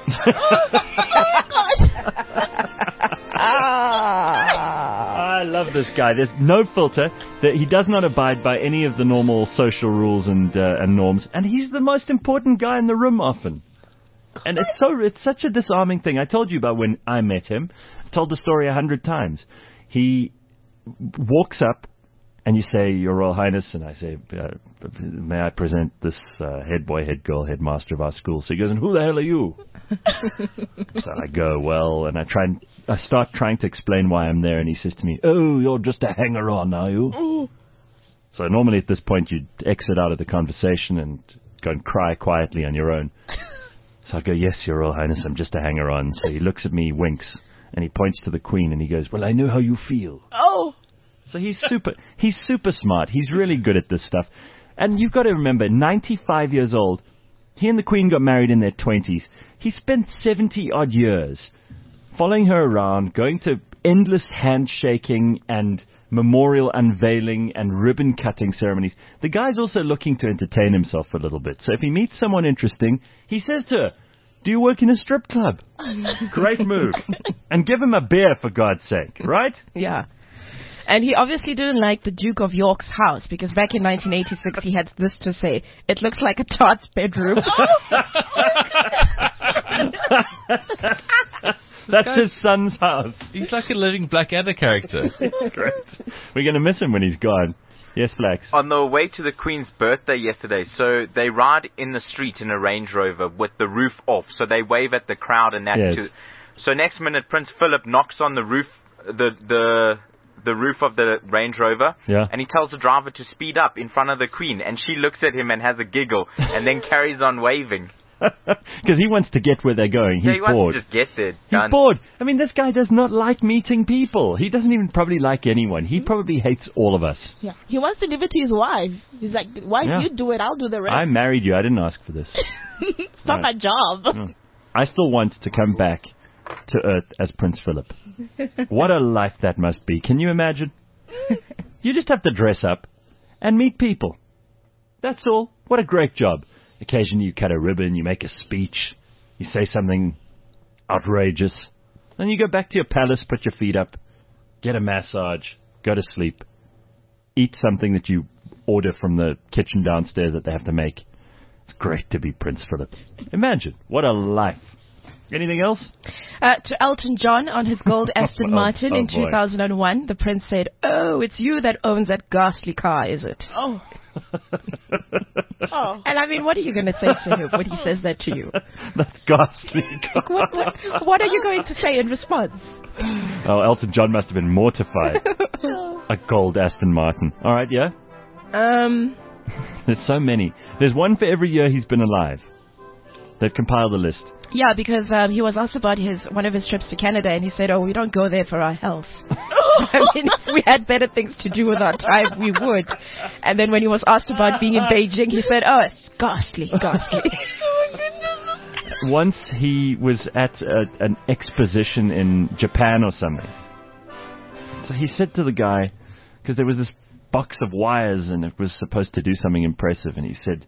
I love this guy. There's no filter. That he does not abide by any of the normal social rules and norms, and he's the most important guy in the room often. And it's such a disarming thing. I told you about when I met him. I told the story 100 times. He walks up, and you say, "Your Royal Highness," and I say, "May I present this head boy, head girl, headmaster of our school?" So he goes, "And who the hell are you?" So I go, "Well," and I start trying to explain why I'm there, and he says to me, "Oh, you're just a hanger-on, are you?" Ooh. So normally at this point you'd exit out of the conversation and go and cry quietly on your own. So I go, "Yes, Your Royal Highness, I'm just a hanger-on." So he looks at me, winks, and he points to the Queen, and he goes, "Well, I know how you feel." Oh. So he's super smart. He's really good at this stuff. And you've got to remember, 95 years old, he and the Queen got married in their 20s. He spent 70-odd years following her around, going to endless handshaking and memorial unveiling and ribbon-cutting ceremonies. The guy's also looking to entertain himself a little bit. So if he meets someone interesting, he says to her, "Do you work in a strip club?" Great move. And give him a beer, for God's sake, right? Yeah. And he obviously didn't like the Duke of York's house, because back in 1986 he had this to say: "It looks like a tart's bedroom." That's his son's house. He's like a living Blackadder character. Great. We're going to miss him when he's gone. Yes, Flax. On the way to the Queen's birthday yesterday, so they ride in the street in a Range Rover with the roof off, so they wave at the crowd and that. Yes. So next minute, Prince Philip knocks on the roof, the roof of the Range Rover, and he tells the driver to speed up in front of the Queen, and she looks at him and has a giggle, and then carries on waving. Because he wants to get where they're going. He's bored. Wants to just get there. He's bored. I mean, this guy does not like meeting people. He doesn't even probably like anyone. He probably hates all of us. Yeah. He wants to leave it to his wife. He's like, "Wife, you do it. I'll do the rest." I married you. I didn't ask for this. It's not my job. No. I still want to come back to Earth as Prince Philip. What a life that must be. Can you imagine? You just have to dress up and meet people. That's all. What a great job. Occasionally you cut a ribbon, you make a speech, you say something outrageous, then you go back to your palace, put your feet up, get a massage, go to sleep, eat something that you order from the kitchen downstairs that they have to make. It's great to be Prince Philip. Imagine. What a life. Anything else? To Elton John on his gold Aston Martin in 2001, the Prince said, "Oh, it's you that owns that ghastly car, is it?" Oh. And I mean, what are you going to say to him when he says that to you? That ghastly car. What are you going to say in response? Oh, Elton John must have been mortified. A gold Aston Martin. All right, yeah? There's so many. There's one for every year he's been alive. They've compiled the list. Yeah, because he was asked about one of his trips to Canada, and he said, "Oh, we don't go there for our health." I mean, if we had better things to do with our time, we would. And then when he was asked about being in Beijing, he said, "Oh, it's ghastly, ghastly." Once he was at an exposition in Japan or something. So he said to the guy, because there was this box of wires and it was supposed to do something impressive, and he said,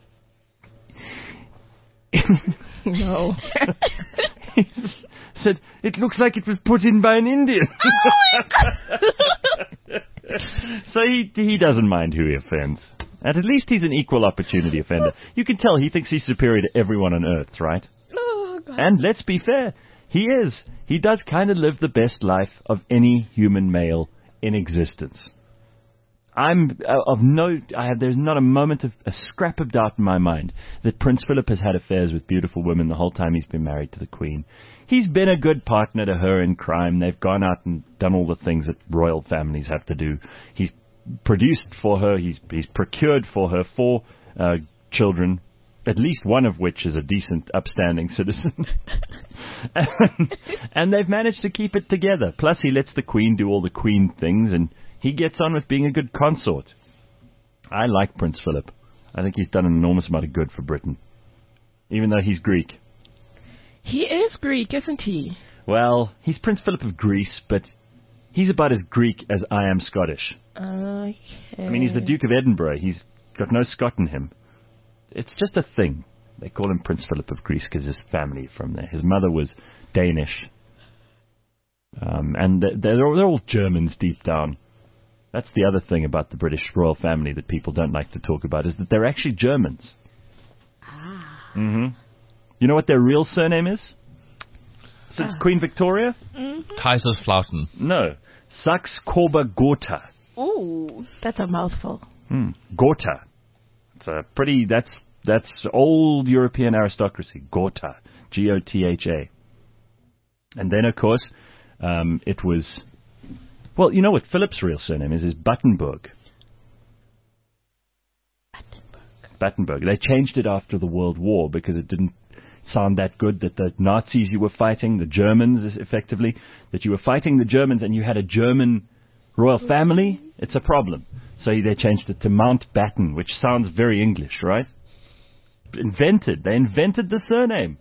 no. He said, "It looks like it was put in by an Indian." So he doesn't mind who he offends. And at least he's an equal opportunity offender. You can tell he thinks he's superior to everyone on Earth, right? Oh, God. And let's be fair, he is. He does kind of live the best life of any human male in existence. There's not a moment of a scrap of doubt in my mind that Prince Philip has had affairs with beautiful women the whole time he's been married to the Queen. He's been a good partner to her in crime. They've gone out and done all the things that royal families have to do. He's produced for her. He's procured for her 4 children, at least one of which is a decent, upstanding citizen. and they've managed to keep it together. Plus, he lets the Queen do all the Queen things, and he gets on with being a good consort. I like Prince Philip. I think he's done an enormous amount of good for Britain, even though he's Greek. He is Greek, isn't he? Well, he's Prince Philip of Greece, but he's about as Greek as I am Scottish. Okay. I mean, he's the Duke of Edinburgh. He's got no Scot in him. It's just a thing. They call him Prince Philip of Greece because his family from there. His mother was Danish. And they're all Germans deep down. That's the other thing about the British royal family that people don't like to talk about, is that they're actually Germans. Ah. Mm-hmm. You know what their real surname is? Since Queen Victoria? Mm-hmm. Kaiserslautern. No. Saxe-Coburg-Gotha. Ooh, that's a mouthful. Gotha. It's a pretty... That's old European aristocracy. Gotha. Gotha. And then, of course, it was... Well, you know what Philip's real surname is Battenberg. Battenberg. They changed it after the World War because it didn't sound that good, that the Nazis you were fighting, the Germans, effectively, that you were fighting the Germans and you had a German royal family, it's a problem. So they changed it to Mountbatten, which sounds very English, right? They invented the surname.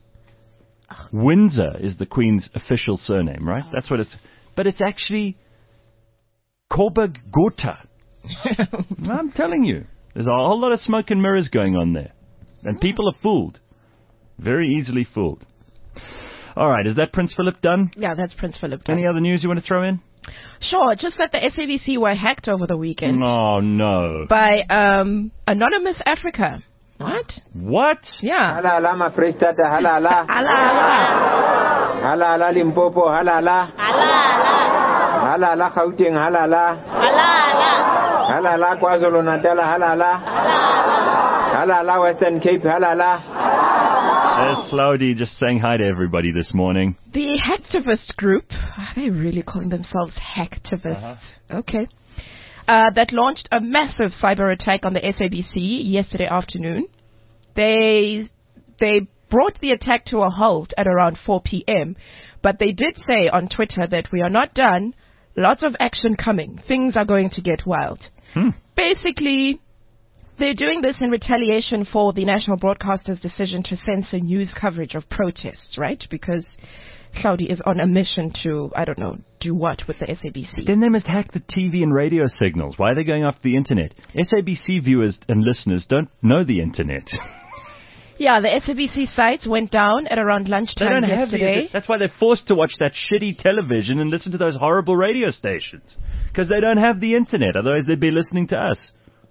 Windsor is the Queen's official surname, right? That's what it's... But it's actually Coburg-Gotha. I'm telling you. There's a whole lot of smoke and mirrors going on there. And people are fooled. Very easily fooled. All right, is that Prince Philip done? Yeah, that's Prince Philip done. Any other news you want to throw in? Sure, just that the SABC were hacked over the weekend. Oh, no. By Anonymous Africa. What? Yeah. Hala hala ma Freestata, hala hala. Hala hala. Hala hala Limpopo, hala hala. Hala hala. Hala hala Gauteng, hala hala. Hala hala. Hala hala KwaZulu Natal, hala hala. Hala hala Western Cape, hala hala. There's Slaudi just saying hi to everybody this morning. The Hacktivist group, are they really calling themselves Hacktivists? Okay. That launched a massive cyber attack on the SABC yesterday afternoon. They brought the attack to a halt at around 4 p.m., but they did say on Twitter that we are not done. Lots of action coming. Things are going to get wild. Basically, they're doing this in retaliation for the national broadcaster's decision to censor news coverage of protests, right? Because Saudi is on a mission to, I don't know, do what with the SABC? Then they must hack the TV and radio signals. Why are they going after the internet? SABC viewers and listeners don't know the internet. Yeah, the SABC sites went down at around lunchtime yesterday. That's why they're forced to watch that shitty television and listen to those horrible radio stations. Because they don't have the internet. Otherwise, they'd be listening to us.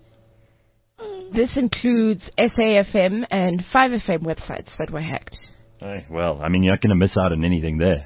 This includes SAFM and 5FM websites that were hacked. Well, I mean, you're not going to miss out on anything there.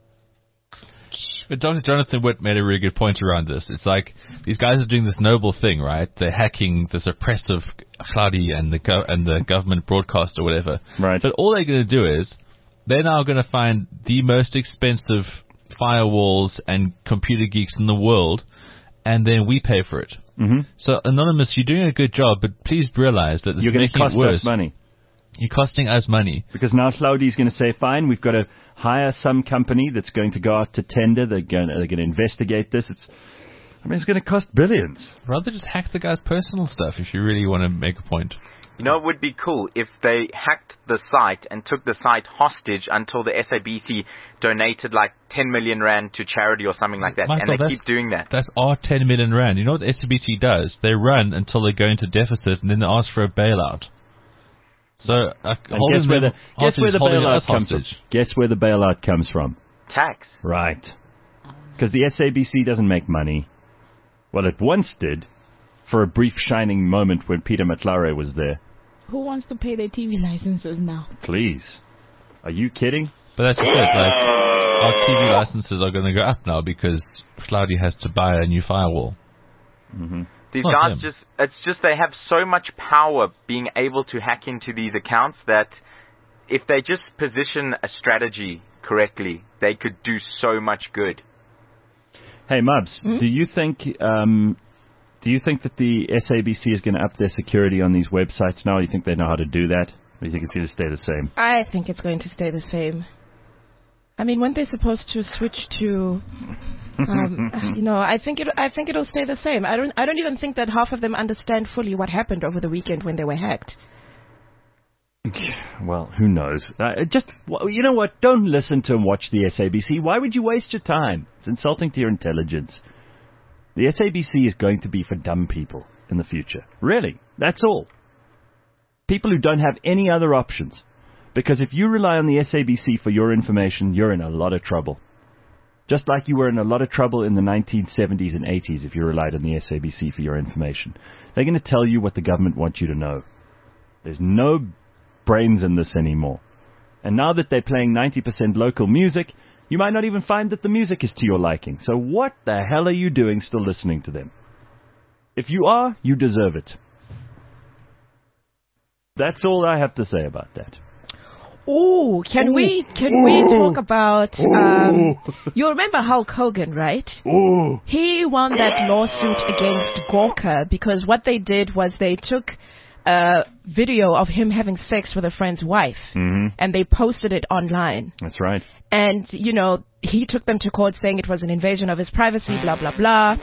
But Dr. Jonathan Witt made a really good point around this. It's like these guys are doing this noble thing, right? They're hacking this oppressive Hladi and the government broadcast or whatever. Right. But all they're going to do is they're now going to find the most expensive firewalls and computer geeks in the world, and then we pay for it. Mm-hmm. So, Anonymous, you're doing a good job, but please realize that this you're is making cost it worse. Us money. You're costing us money. Because now Slaudi's going to say, fine, we've got to hire some company that's going to go out to tender. They're going to investigate this. It's going to cost billions. Rather just hack the guy's personal stuff if you really want to make a point. You know, it would be cool if they hacked the site and took the site hostage until the SABC donated like 10 million rand to charity or something like that. Michael, and they keep doing that. That's our 10 million rand. You know what the SABC does? They run until they go into deficit and then they ask for a bailout. So guess where the bailout comes from? Guess where the bailout comes from? Tax. Right. Because the SABC doesn't make money. Well, it once did, for a brief shining moment when Peter Matlare was there. Who wants to pay their TV licenses now? Please. Are you kidding? But that's just it. Like, our TV licenses are going to go up now because Claudia has to buy a new firewall. Mm-hmm. These guys it's just they have so much power being able to hack into these accounts that if they just position a strategy correctly, they could do so much good. Hey, Mubs, do you think that the SABC is going to up their security on these websites now? Or do you think they know how to do that? Or do you think it's going to stay the same? I think it's going to stay the same. I mean, when they're supposed to switch to, I think it'll stay the same. I don't even think that half of them understand fully what happened over the weekend when they were hacked. Well, who knows? You know what? Don't listen to and watch the SABC. Why would you waste your time? It's insulting to your intelligence. The SABC is going to be for dumb people in the future. Really, that's all. People who don't have any other options. Because if you rely on the SABC for your information, you're in a lot of trouble. Just like you were in a lot of trouble in the 1970s and 80s if you relied on the SABC for your information. They're going to tell you what the government wants you to know. There's no brains in this anymore. And now that they're playing 90% local music, you might not even find that the music is to your liking. So what the hell are you doing still listening to them? If you are, you deserve it. That's all I have to say about that. Oh, can we talk about, you remember Hulk Hogan, right? Ooh. He won that lawsuit against Gawker because what they did was they took a video of him having sex with a friend's wife, and they posted it online. That's right. And, he took them to court saying it was an invasion of his privacy, blah, blah, blah.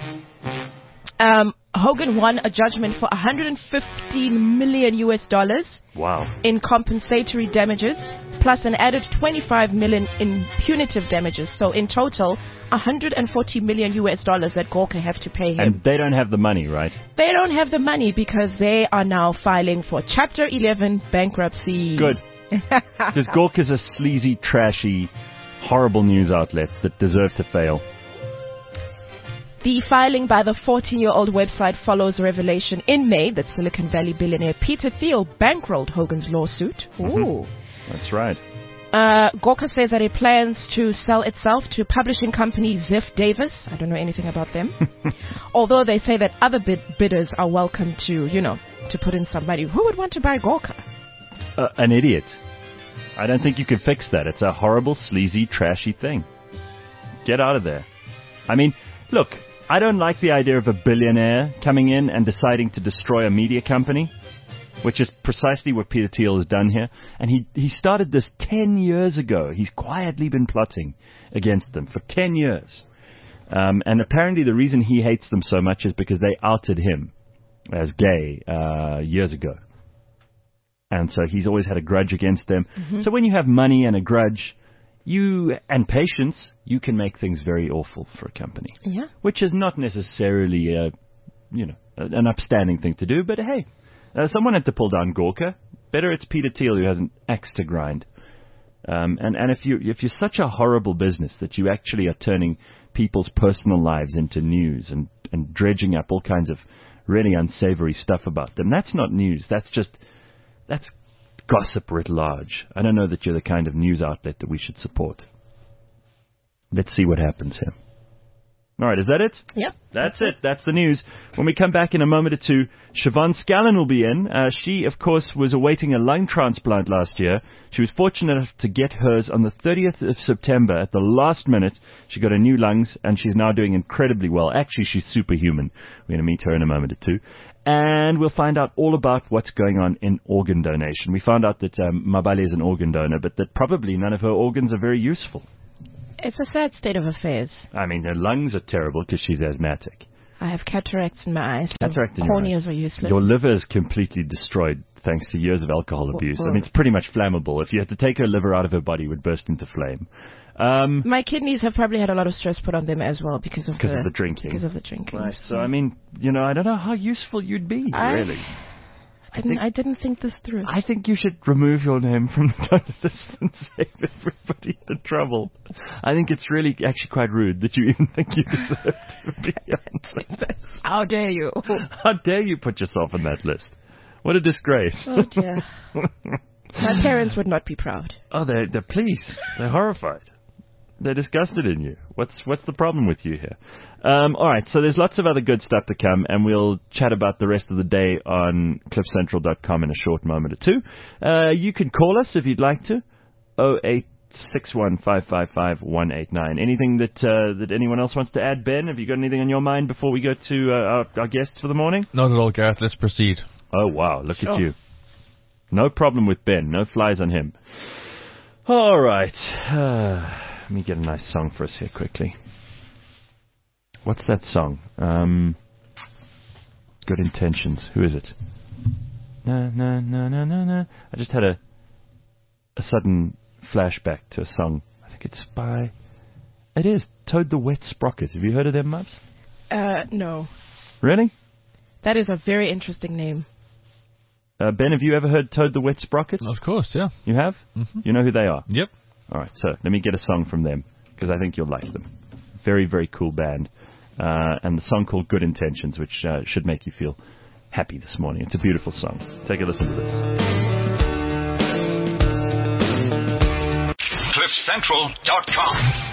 Hogan won a judgment for $115 million Wow. in compensatory damages, plus an added $25 million in punitive damages. So in total, $140 million that Gawker have to pay him. And they don't have the money, right? They don't have the money because they are now filing for Chapter 11 bankruptcy. Good. Because Gawker's a sleazy, trashy, horrible news outlet that deserve to fail. The filing by the 14-year-old website follows a revelation in May that Silicon Valley billionaire Peter Thiel bankrolled Hogan's lawsuit. Ooh. That's right. Gawker says that it plans to sell itself to publishing company Ziff Davis. I don't know anything about them. Although they say that other bidders are welcome to, to put in some money. Who would want to buy Gawker? An idiot. I don't think you can fix that. It's a horrible, sleazy, trashy thing. Get out of there. I mean, look, I don't like the idea of a billionaire coming in and deciding to destroy a media company, which is precisely what Peter Thiel has done here. And he started this 10 years ago. He's quietly been plotting against them for 10 years. And apparently the reason he hates them so much is because they outed him as gay years ago. And so he's always had a grudge against them. So when you have money and a grudge, and patience, you can make things very awful for a company. Yeah. Which is not necessarily, an upstanding thing to do. But hey, someone had to pull down Gawker. Better it's Peter Thiel who has an axe to grind. And if you're such a horrible business that you actually are turning people's personal lives into news and dredging up all kinds of really unsavory stuff about them, that's not news. That's gossip writ large. I don't know that you're the kind of news outlet that we should support. Let's see what happens here. All right, is that it? Yep. That's it. That's the news. When we come back in a moment or two, Siobhan Scallon will be in. She, of course, was awaiting a lung transplant last year. She was fortunate enough to get hers on the 30th of September. At the last minute, she got her new lungs, and she's now doing incredibly well. Actually, she's superhuman. We're going to meet her in a moment or two. And we'll find out all about what's going on in organ donation. We found out that Mabale is an organ donor, but that probably none of her organs are very useful. It's a sad state of affairs. I mean, her lungs are terrible because she's asthmatic. I have cataracts in my eyes. Cataract in your corneas eyes. Are useless. Your liver is completely destroyed thanks to years of alcohol abuse. I mean, it's pretty much flammable. If you had to take her liver out of her body, it would burst into flame. My kidneys have probably had a lot of stress put on them as well because of the drinking. Because of the drinking. Right. So, I mean, I don't know how useful you'd be, really. I didn't think this through. I think you should remove your name from the donor list and save everybody the trouble. I think it's really actually quite rude that you even think you deserve to be on. How dare you? How dare you put yourself on that list? What a disgrace. Oh, dear. My parents would not be proud. Oh, they're pleased. They're horrified. They're disgusted in you. What's the problem with you here? All right, so there's lots of other good stuff to come, and we'll chat about the rest of the day on cliffcentral.com in a short moment or two. You can call us if you'd like to. 0861555189. Anything that anyone else wants to add, Ben? Have you got anything on your mind before we go to our guests for the morning? Not at all, Gareth. Let's proceed. Oh, wow. Look at you. No problem with Ben. No flies on him. All right. Let me get a nice song for us here quickly. What's that song? Good Intentions. Who is it? Na na na na na na. I just had a sudden flashback to a song. I think it's by... It is Toad the Wet Sprocket. Have you heard of them, Mubs? No. Really? That is a very interesting name. Ben, have you ever heard Toad the Wet Sprocket? Of course, yeah. You have? Mm-hmm. You know who they are? Yep. All right, so let me get a song from them, because I think you'll like them. Very, very cool band. And the song called Good Intentions, which should make you feel happy this morning. It's a beautiful song. Take a listen to this. CliffCentral.com